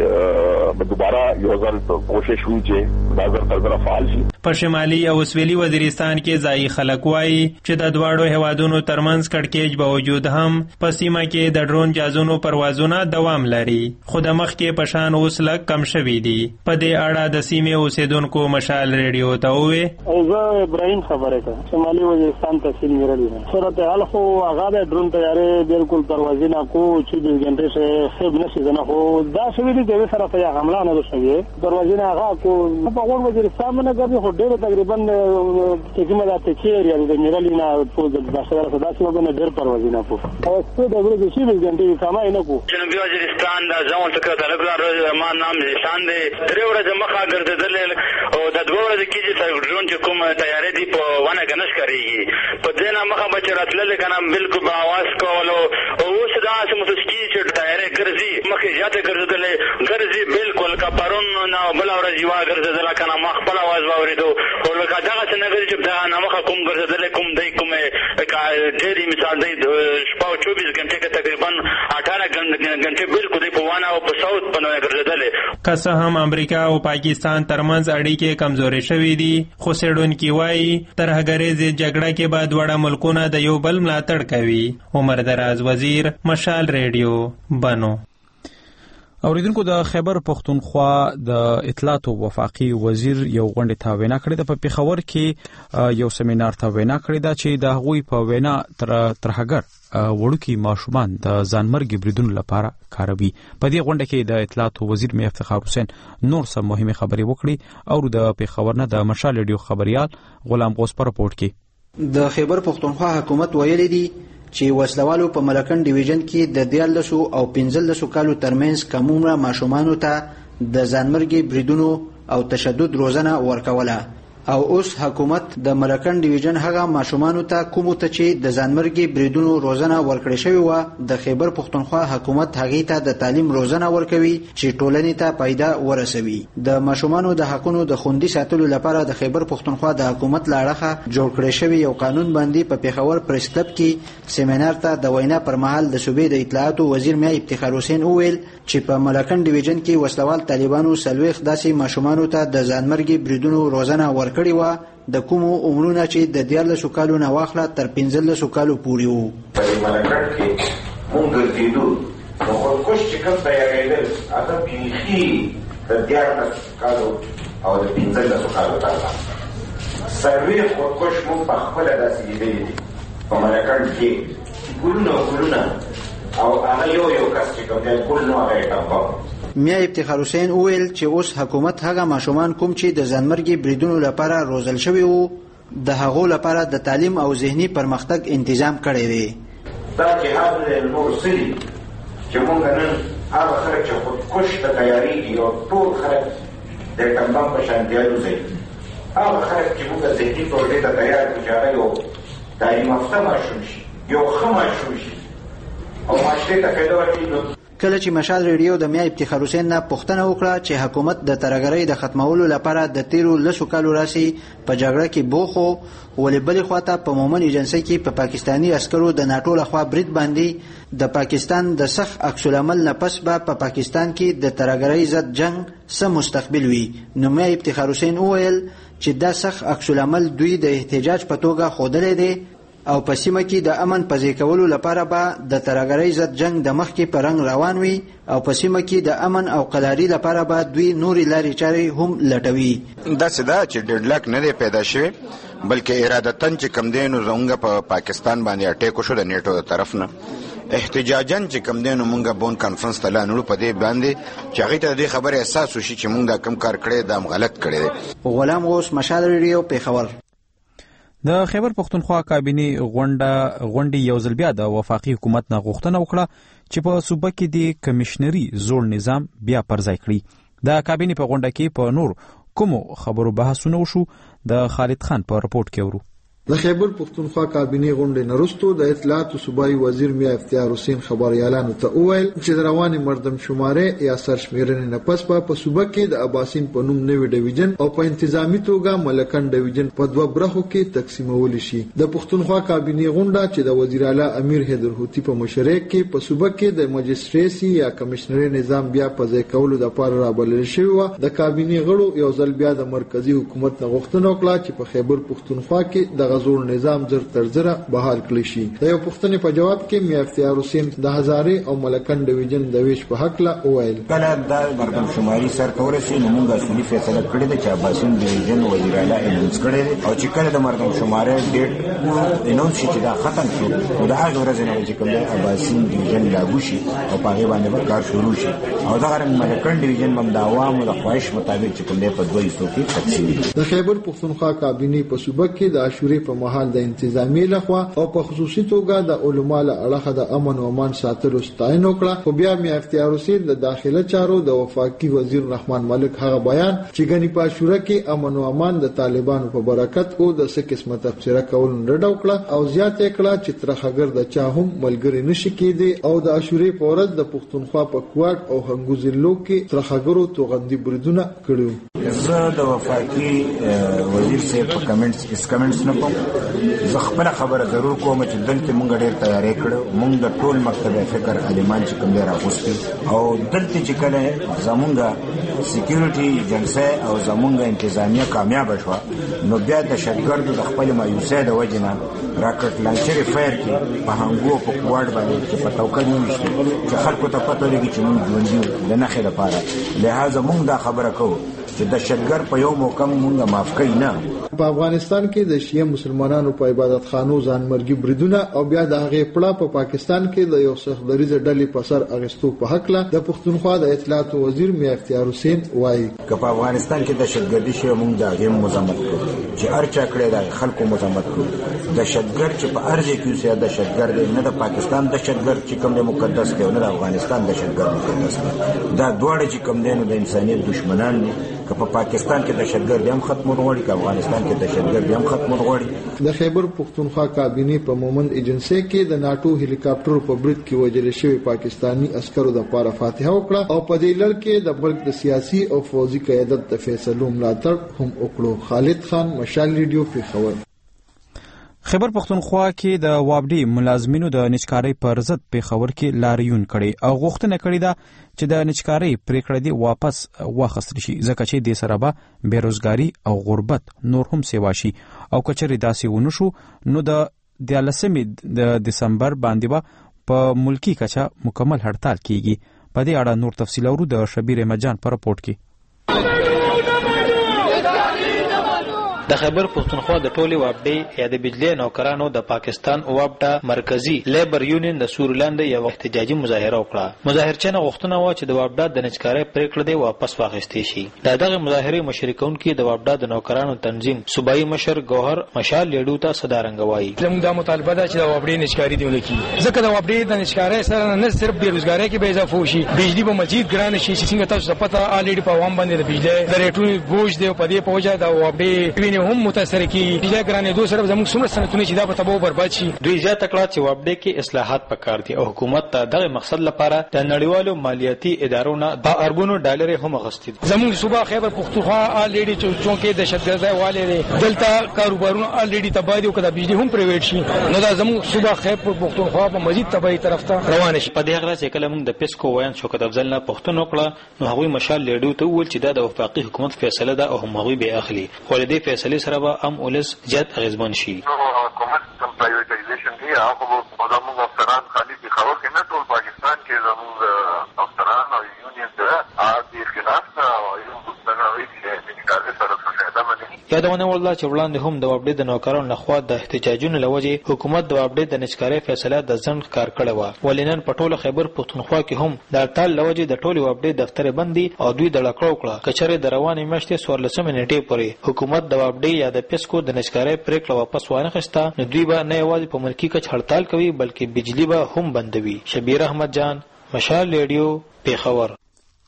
S23: هغه به دوباره یو ځل کوشش وکړي چې دا زر تر فعال شي.
S15: په شمالي او سویلي وزیرستان کې ځای خلک وایي چې د دواړو هوادونو ترمنځ کړکېچ باوجود هم په سیمه کې د ډرون جازونو پروازونه دوام لري خو د مخ کې پشان اوس لږ کم شوي دي. په دې اړه د سیمې اوسیدونکو مشال ریډیو ته وویل.
S24: زه ابراهیم خبره کوم. شمالي وزیرستان تحصیل میرلی صورتحال خو هغه د ډرون تیارې بالکل پروازونه کو چې د غنټې څخه خب نشي نه خو دا شوی دي د سره په حمله نه شوی پروازونه هغه کو په غوړ وزیرستان نه ګرځي خو ډېر تقریبا چې کومه د تچیر یا د میرلی نه په د بشره صدا څخه باندې ډېر پروازونه کو او څه د ورځې چې د غنټې کمای نه کو.
S25: جنوبي وزیرستان د ځوان څخه طلبګار ما نام نشان دی درې ورځې مخه ګرځیدل او د دوه ورځې کې چې ډرون چې کوم تیارې دي په ونه کنه ښکاریږي په دې نه مخه بچ راتلل کنه بالکل په आवाज کولو او اوس دا سمتسکی چې تیارې ګرځي مخه زیاته ګرځیدل ګرځي بالکل کا پرون نو بل ورځ یو ګرځیدل کنه مخ خپل आवाज واوریدو او لکه دا څنګه ګرځي چې دا نه مخه کوم ګرځیدل کوم دای کومه ډېری مثال دی شپه چوبیس غنټه کې تقریبا اٹھارہ غنټه بالکل په وانه او په صوت په ګرځیدل.
S15: که څه هم امریکا او پاکستان ترمنځ اړیکې کمزورې شوې دي خو څېړونکي وایي ترهګریزې جګړه کې به دواړه ملکونه د یو بل ملاتړ کوي. عمر دراز وزیر، مشال ریډیو، بنو.
S1: اوریدونکو د خیبر پختونخوا د اطلاعات او وفاقي وزیر یو غونډه ته وینا کړې ده په پیښور کې یو سیمینار ته وینا کړې ده چې د هغوی په وینا تر ترهګر وړوکی ماشومان د ځانمرګي بریدونو لپاره کاروي. په دې غونډه کې د اطلاعات وزیر میر افتخار حسین نور سم مهمه خبرې وکړي او د پیښور نه د مشال ریډیو خبريال غلام غوث په راپورټ کې
S26: د خیبر پختونخوا حکومت ویلي دي چې وسلوالو په ملکن ډیویژن کې د دیارلسو او پنځلسو کالو ترمنځ کمومره ماشومانو ته د ځانمرګي بریدونو او تشدد روزنه ورکوله. او اوس حکومت د ملکن ډیویژن هغه ماشومانو ته کومو ته چې د ځانمرګي بریدونو روزنه ورکړې شوې وه د خیبر پښتونخوا حکومت هغې ته د تعلیم روزنه ورکوي چې ټولنې ته پیدا ورسوي. د ماشومانو د حقونو د خوندي ساتلو لپاره د خیبر پښتونخوا د حکومت له اړخه جوړ کړی شوی یو قانون باندې په پیښور پریس کلب کې سیمینار ته د وینا پر مهال د صوبې د اطلاعاتو وزیر میا افتخار حسین وویل چې په ملکن ډیویژن کې وسلوال طالبانو څلوېښت داسې ماشومانو ته د ځانمرګي بریدونو روزنه ورکړې کړی و د کومو عمرونه چې د دیارلسو کالو نه واخله تر پنځلسو کالو پورې وو.
S3: په ملکن کې مونږ ګرځېدو نو خودکش چې کوم تیارېدل هغه بیخي د دیارلسو کالو او د پنځلسو کالو ترمنځ څلوېښت خودکش مونږ په خپله داسې لیدلي دي په ملکن کې ګلونه ګلونه او هغه یو یو کس چې کوم دی ګل نو هغه یې ټمبه.
S26: میا افتخار حسین وویل چې اوس حکومت هغه ماشومان کوم چې د ځانمرګي بریدونو لپاره روزل شوي وو د هغو لپاره د تعلیم او ذهني پرمختګ انتظام کړی دی.
S3: دا جهاد دی نور څه دي چې موږ نن هغه خلک چې خودکش ته تیارېږي او ټول خلک د ټمبم په شان دیالوځي هغه خلک چې موږ ذهني طور دې ته تیار کړو چې هغه یو تعلیم یافته ماشوم شي یو ښه ماشوم شي او معاشرې ته فایده ورکړي.
S26: کله چې مشال ریډیو د میا افتخار حسین نه پوښتنه وکړه چې حکومت د ترهګرۍ د ختمولو لپاره د تیرو لسو کالو راسي په جګړه کې بوخو ولې بلې خواته په مومن ایجنسۍ کې په پا پاکستاني عسکرو د ناټو لخوا برید باندې د پاکستان د سخت عکس العمل نه پس به په پا پاکستان کې د ترهګرۍ ضد جنگ څه مستقبل وي. نو میا افتخار حسین وویل چې دا سخت عکس العمل دوی د احتجاج په توګه ښودلی دی او په سیمه کې د امن پځې کولو لپاره به د ترهګرۍ ضد جنگ د مخکې په رنګ روان وي او په سیمه کې د امن او قلاري لپاره به دوی نورې لارې چارې هم لټوي.
S13: داسې ده چې ډیډلاک نه دی پیدا شوی بلکې ارادتن چې کم دی نو زموږ په پاکستان باندې اټیک وشو د نیټو د طرف نه احتجاجن چې کم دی نو مونږ بون کانفرنس ته لاړو په دې باندې چې هغې ته د دې خبرې احساس وشي چې مونږ دا کم کار کړی دا هم غلط کړی دی.
S26: غلام غوث مشال ریډیو پیښور.
S1: د خیبر پښتونخوا کابینې غونډه غونډې یو ځل بیا د وفاقي حکومت نه غوښتنه وکړه چې په صوبه کې د کمیشنري زوړ نظام بیا پرځای کړي. د کابینې په غونډه کې په نور کومو خبرو بحثونه وشو د خالد خان په رپورټ کې ورو.
S17: د خیبر پښتونخوا کابینې غونډې نه وروسته د اطلاعاتو صوبایي وزیر میا افتخار حسین خبریالانو ته وویل چې د روانې مردم شمارې یا سرشمیرنې نه پس به په صوبه کې د اباسین په نوم نوي ډیویژن او په انتظامي توګه ملکن ډیویژن په دوه برخو کې تقسیمول شي. د پښتونخوا کابینې غونډه چې د وزیر اعلی امیر حیدر هوتي په مشرۍ کې په صوبه کې د مجستریسي یا کمیشنري نظام بیا په ځای کولو لپاره رابلل شوی و د کابینې غړو یو ځل بیا د مرکزی حکومت نه غوښتنه وکړه چې په خیبر پښتونخوا کې د غزور نظام زر تر زره بحال کړی شي. د یو پوښتنې په جواب کې میا افتخار حسین د هزارې او ملکن ډیویژن د ویش په حق لا وویل
S3: کله دا مردم شماري سر ته ورسي نو موږ اصلي فیصله کړې ده چې اباسین ډیویژن وزیر اعلی اناونس کړی دی او چې کله د مردم شماري ډیټ اناونس شي چې دا ختم شو نو د هغه ورځې نه چې کوم د اباسین ډیویژن لاګو شي او په هغه باندې کار شروع شي او دا غره ملکن ډیویژن هم د عوامو د خواهش مطابق چې کوم د په دوه حصو کې تقسیم دي.
S17: د خیبر پښتونخوا کابینې په صوبه کې د عاشورې په مهال د انتظامی لخوا او په خصوصي توګه د علماء له اړخه د امن او امان ساتلو ستاینه وکړه. خو بیا میا افتخار حسین د داخله چارو د وفاقي وزیر رحمان ملک هغه بیان چې ګنې په عاشوره کې امن او امان د طالبانو په برکت او د څه قسمه تفسیره کول نه وکړه او زیات کړه چې ترخګر د چا هم ملګری نشي کېدی او د عاشورې په ورځ د پښتونخوا په کوټ او هنګوزلو کې ترخګرو توغندي بریدونه کړو.
S3: زه د وفاقي وزیر صاحب په کمنټس اس کمنټس نه کوم. زه خپل خبره ضرور کوم چې دلته مونږ ډېر تیاری کړو. مونږ د ټول مکتب فکر عالمان چې کوم ډېر راغوستي او دلته چې کله زمونږ سکیورټي ایجنسی او زمونږ انتظامیه کامیاب شوه نو بیا د شتګردو د خپل مایوسۍ د وجې نه راکټ لانچرې فایر کې په هنګو په کوواډ باندې چې په توکه وویشتي چې خلکو ته پته ولګي چې مونږ ژوندي یو د نښې لپاره. لهذا مونږ دا خبره کوو چې د شتګر په یو موقع مونږ معاف کوي نه.
S17: په افغانستان کې د شیعه مسلمانانو په عبادت خانو ځانمرګي بریدونه او بیا د هغې پړه په پاکستان کې د یو سخت دریځه ډلې په سر اخیستو په هکله د پښتونخوا د اطلاعاتو وزیر میا افتخار حسین وایي
S3: که په افغانستان کې دهشتګردي شی مونږ د هغې مذمت کوو چې هر چا کړی د خلکو مذمت کوو. دهشتګرد چې په هر ځای کې اوسي دهشتګرد دی، نه د پاکستان دهشتګرد چې کوم دی مقدس دی، نه د افغانستان دهشتګرد مقدس دی. دا دواړه چې کوم دی نو د انسانیت دشمنان دي که په پاکستان کې دهشتګردي هم ختمول غواړي، که افغانستان کې دهشتګردي هم ختمول غواړي.
S17: د خیبر پختونخوا کابینې په مومند ایجنسی کې د ناتو هلیکاپټر په برید کې وژل شوی پاکستانی عسکرو د پاره فاتحه وکړه او په دې لړ کې د ملک د سیاسي او فوجي قیادت د فیصلو ملاتړ هم وکړو. خالد خان، مشال ریډیو، پیښور.
S1: خیبر پختونخوا کې د وابډي ملازمینو د نچکارۍ پر ضد پیښور کې لاریون کړي او غوښتنه کړې ده چې د نچکارۍ پریکړه دې واپس واخیستل شي، ځکه چې دې سره به بیروزګاری او غربت نور هم سیوا شي او کچري داسې ونه شو نو د دیالسمې د دسمبر باندې به په ملکی کچه مکمل هړتال کیږي. په دې اړه نور تفصیل اورو د شبیر احمد جان پر رپورټ کې.
S12: د خیبر پختونخوا د ټولي وابډي یا د بجلی نوکرانو د پاکستان وابډا مرکزی لیبر یونین د سورلاند یو احتجاجي مظاهره وکړه. مظاهرچنه غوښتنه و چې د وابډا د نچکارۍ پریکړه دی واپس واخیستې شي. د دغه مظاهره مشرکونکو د وابډا د نوکرانو تنظیم صوبایي مشر ګوهر مشال لیډو ته صدارنګ وایي.
S18: زموږ د مطالبه ده چې د وابډي نچکاري دی ولکې، ځکه د وابډي د نچکارۍ سره نه صرف بیروزګاری کې به اضافه شي، بجلی به مزید ګران شي چې څنګه تاسو پته الریډي په عوام باندې د بجلی د ریټونو بوج دی په دې پوجا د وابډي هم متاثر کی بجلی ګرانې دوه سره زموږ څومره سنتونه چې دا به تباہ برباد شي.
S12: دوی زیاته کړه چې وابډي کې اصلاحات پکار دي او حکومت ته دغه مقصد لپاره د نړیوالو مالیاتي ادارو نه د اربونو ډالر هم غوښتي.
S18: زموږ صوبه خیبر پختونخوا الریډي چونکې دهشتګردي والي دلته کاروبارونه الریډي تباہ دي او کله بجلی هم پرایویټ شي نو دا زموږ صوبه خیبر پختونخوا په مزید تباہي طرف ته روان شي.
S12: په دې غره چې کله موږ د پیسکو وایان شوکت افضل نه پښتون وکړه نو هغوی مشال لیډو ته وویل چې دا د وفاقي حکومت فیصله ده او هم هغوی به اخلي، خو د دې فیصلې سره به ام ولس زیات اغیزمن شي.
S19: حکومت کم پرایویټایزیشن دی هغه زموږ افسران خالي دي خبر کې نه ټول پاکستان کې زموږ افسران او یونین ته د خلاف او یو مستنوي چې کاري سره فائدہ ملي.
S12: یادونه ولله چې وړاندې هم د وابډي د نوکرانو لخوا د احتجاجونو لوجه حکومت د وابډي د نچکارۍ فیصله د ځنډ کار کړی و، ولینن په ټوله خیبر پختونخوا کې هم د هړتال لوجه د ټولي وابډي دفتر بندي او دوی د لکړو کړه. کچره د روانې میاشتې څوارلسمې نیټې پورې حکومت د وابډي یا د پیسکو د نچکارۍ پریکړه واپس وانخیسته نو دوی به نه یوازې په ملکی کچ هړتال کوي بلکې بجلی به هم بندوي. شبیر احمد جان، مشال ریډیو، پیښور.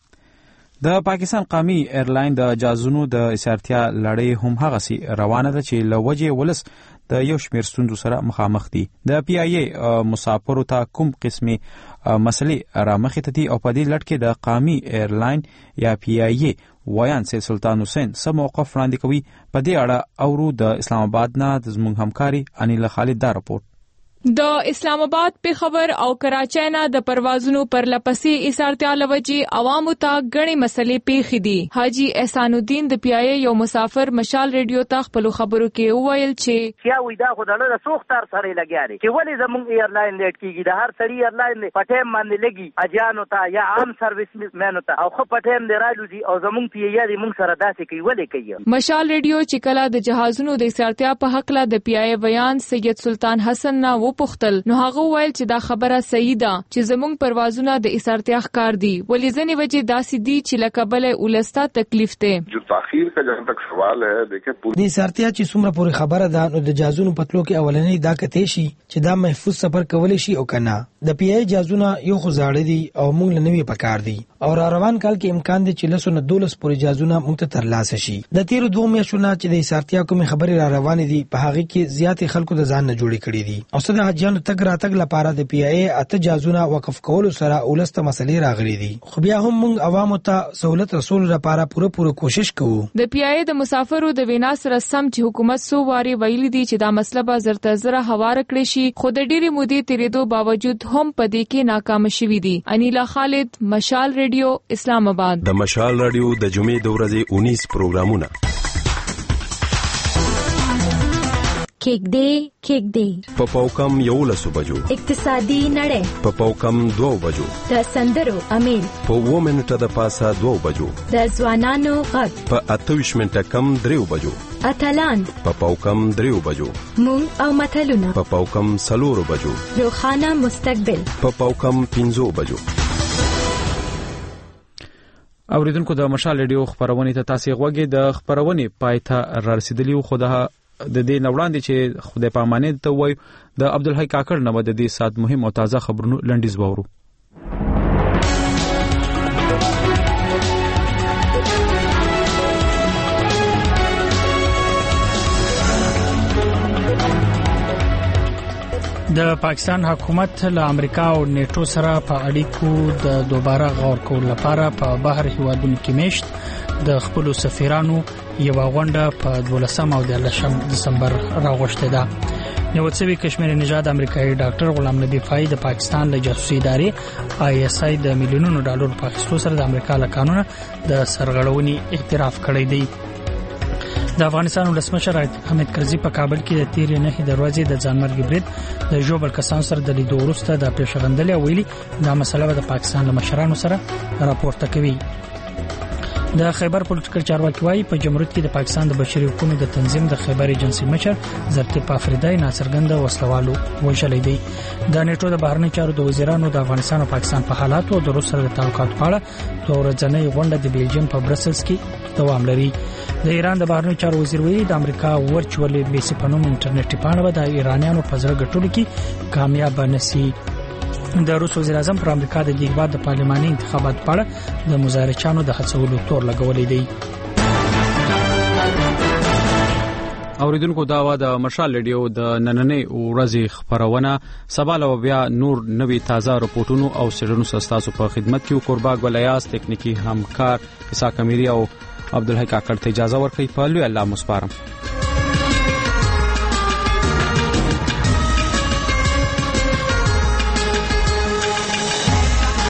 S1: د پاکستان قومي ایرلاین د جازونو د اسارتیا لړۍ هم هغه سي روانه ده چې لوجه ولس د یو شمیر ستونزو سره مخامخ دي. د پی آی ای مسافرو ته کوم قسمي مسلې رامخې ته دي او په دې لړ کې د قومي ایرلاین یا پی آی ای وایان سید سلطان حسین سم موقف وړاندې کوي. په دې اړه اورو د اسلام آباد نه د زموږ همکاري انیل خالد دا رپورټ.
S10: د اسلام آباد پیښور او کراچۍ نه د پروازونو پر لپسې اسارتیا لوجي عوامو ته غني مسلې پیښې دي. حاجی احسان الدین د پی آی ای یو مسافر مشال ریډیو ته خپل خبرو کې وویل چې
S20: یا وې دا خدای له سوختار سره لګیاري چې ولې زموږ ایرلاین لیټ کیږي، د هر سړي ایرلاین په ټیم باندې لګي اجانو ته یا عام سرویس مینو ته او خو په ټیم دی رالو دي او زموږ پی آی ای موږ سره داسې کوي ولې کوي.
S10: مشال ریډیو چې کله د جهازونو د اسارتیا په حق له د پی آی ای بیان سید سلطان حسن نه و پختل نو هغه ویل چې دا خبره صحیح ده چې زموږ پروازونه د اسارتیا ښکار دي، ولې ځنې وجې داسې دي چې لکه بل ولستا تکلیف ته.
S19: جو تاخير کا جہاں تک سوال ہے دیکھیں
S21: د اسارتیا چې څومره پورې خبره ده نو د جازونو پتلو کې اولنې دا کته شي چې دا محفوظ سفر کولای شي او کنه. د پی آی جازونه یو خو زاړه دي او موږ لنوي پکار دي او را روان کال کې امکان دی چې لسو نه دولس پورې جازونه موږ ته ترلاسه شي. د تیر دوه میاشتو چې د اسارتیا کوم خبرې را روانې دي په هغه کې زیات خلکو د ځان نه جوړې کړې دي او صدا حجانو تک راتګ لپاره د پی آی ای اته جازونه وقف کولو سره ولسته مسلې راغلي دي، خو بیا هم موږ عوامو ته سہولت رسول لپاره پوره پوره کوشش کوو.
S10: د پی آی ای د مسافرو د وینا سره سم چې حکومت سو واري ویلي دي چې دا مسله به زرته زره هوار کړی شي، خو د ډېری مودې تیریدو باوجود هم پدې کې ناکام شوي دي. انیلا خالد، مشال ریډیو، اسلام آباد.
S16: د مشال ریډیو د جمعې د ورځې انیس پروګرامونه
S22: کېک دی کېک دی
S16: په پاوکم یو لسو بجو،
S22: اقتصادي نړۍ
S16: په پاوکم دوو بجو،
S22: د سندرو امیل
S16: په اووه منټه د پاسه دوو بجو،
S22: د ځوانانو غږ
S16: په اته ویشت منټه کم دریو بجو،
S22: اتلان
S16: په پاوکم دریو بجو،
S22: مونږ او متلونه
S16: په پاوکم څلورو بجو،
S22: روښانه مستقبل
S16: په پاوکم پنځو بجو.
S1: اوریدونکو د مشال ریډیو خبرونه ته تاسو غوږی د خبرونه پایته رسیدلی خو د د دې نوړاندې چې خدای پامانه ته وای د عبدالحی کاکړ نو د دې سات مهم او تازه خبرونو لنډیز وورو.
S2: د پاکستان حکومت له امریکا او نیټو سره په اړیکو د دوباره غور کولو لپاره په بهر هیوادونو کې میشت د خپل سفیرانو یو غونډه په دولسم او دیارلسم دسمبر راغوښته ده. نیوڅوي کشمیر نژاد امریکایي ډاکټر غلام نبی فای د پاکستان له جاسوسي ادارې آی اس آی د میلیونونو ډالر په اخیستو سره د امریکا له قانون د سرغړونې اعتراف کړی دی. د افغانستان ولسمشر حامد کرزي په کابل کې د تیرې نه دروازې د ځانمرګ برید د جوبل کسان سره د لیدو وروسته د پیښغندلې ویلي دا مسله د پاکستان له مشرانو سره راپورته کوي. د خیبر پولیټیکل چارواکي وايي په جمهوریت کې د پاکستان د بشري حقوقو د تنظیم د خیبر ایجنسی مشر ظرفیف افریدی ناڅرګنده وسلوالو وژلې دی. د نیټو د بهرنی چارو د وزیرانو د افغانستان او پاکستان په حالات او د روس سره د تعلقاتو په اړه د ورځنۍ غونډه د بیلجیم په برسلز کې دوام لري. د ایران د بهرنی چارو وزیر ویلي د امریکا ورچوال بیسي په نوم انټرنیټي پاڼه به د ایرانیانو په زړه ګټلو کې کامیاب نشي. د روس وزیر اعظم پر امریکا د دیګ بعد د پارلماني انتخابات په اړه د مظاهرچیانو د هڅولو تور لګولې دی.
S1: اوریدونکو دا و د مشال ریډیو د نننې ورځې خبرونه. سبا له بیا نور نوي تازه رپورټونو او سرونو سستاسو په خدمت کې قربا ګولیاس تکنیکی همکار اسحاق امیری او عبدالحق کاکړ ته اجازه ورکړي. په لوی الله مسپارم.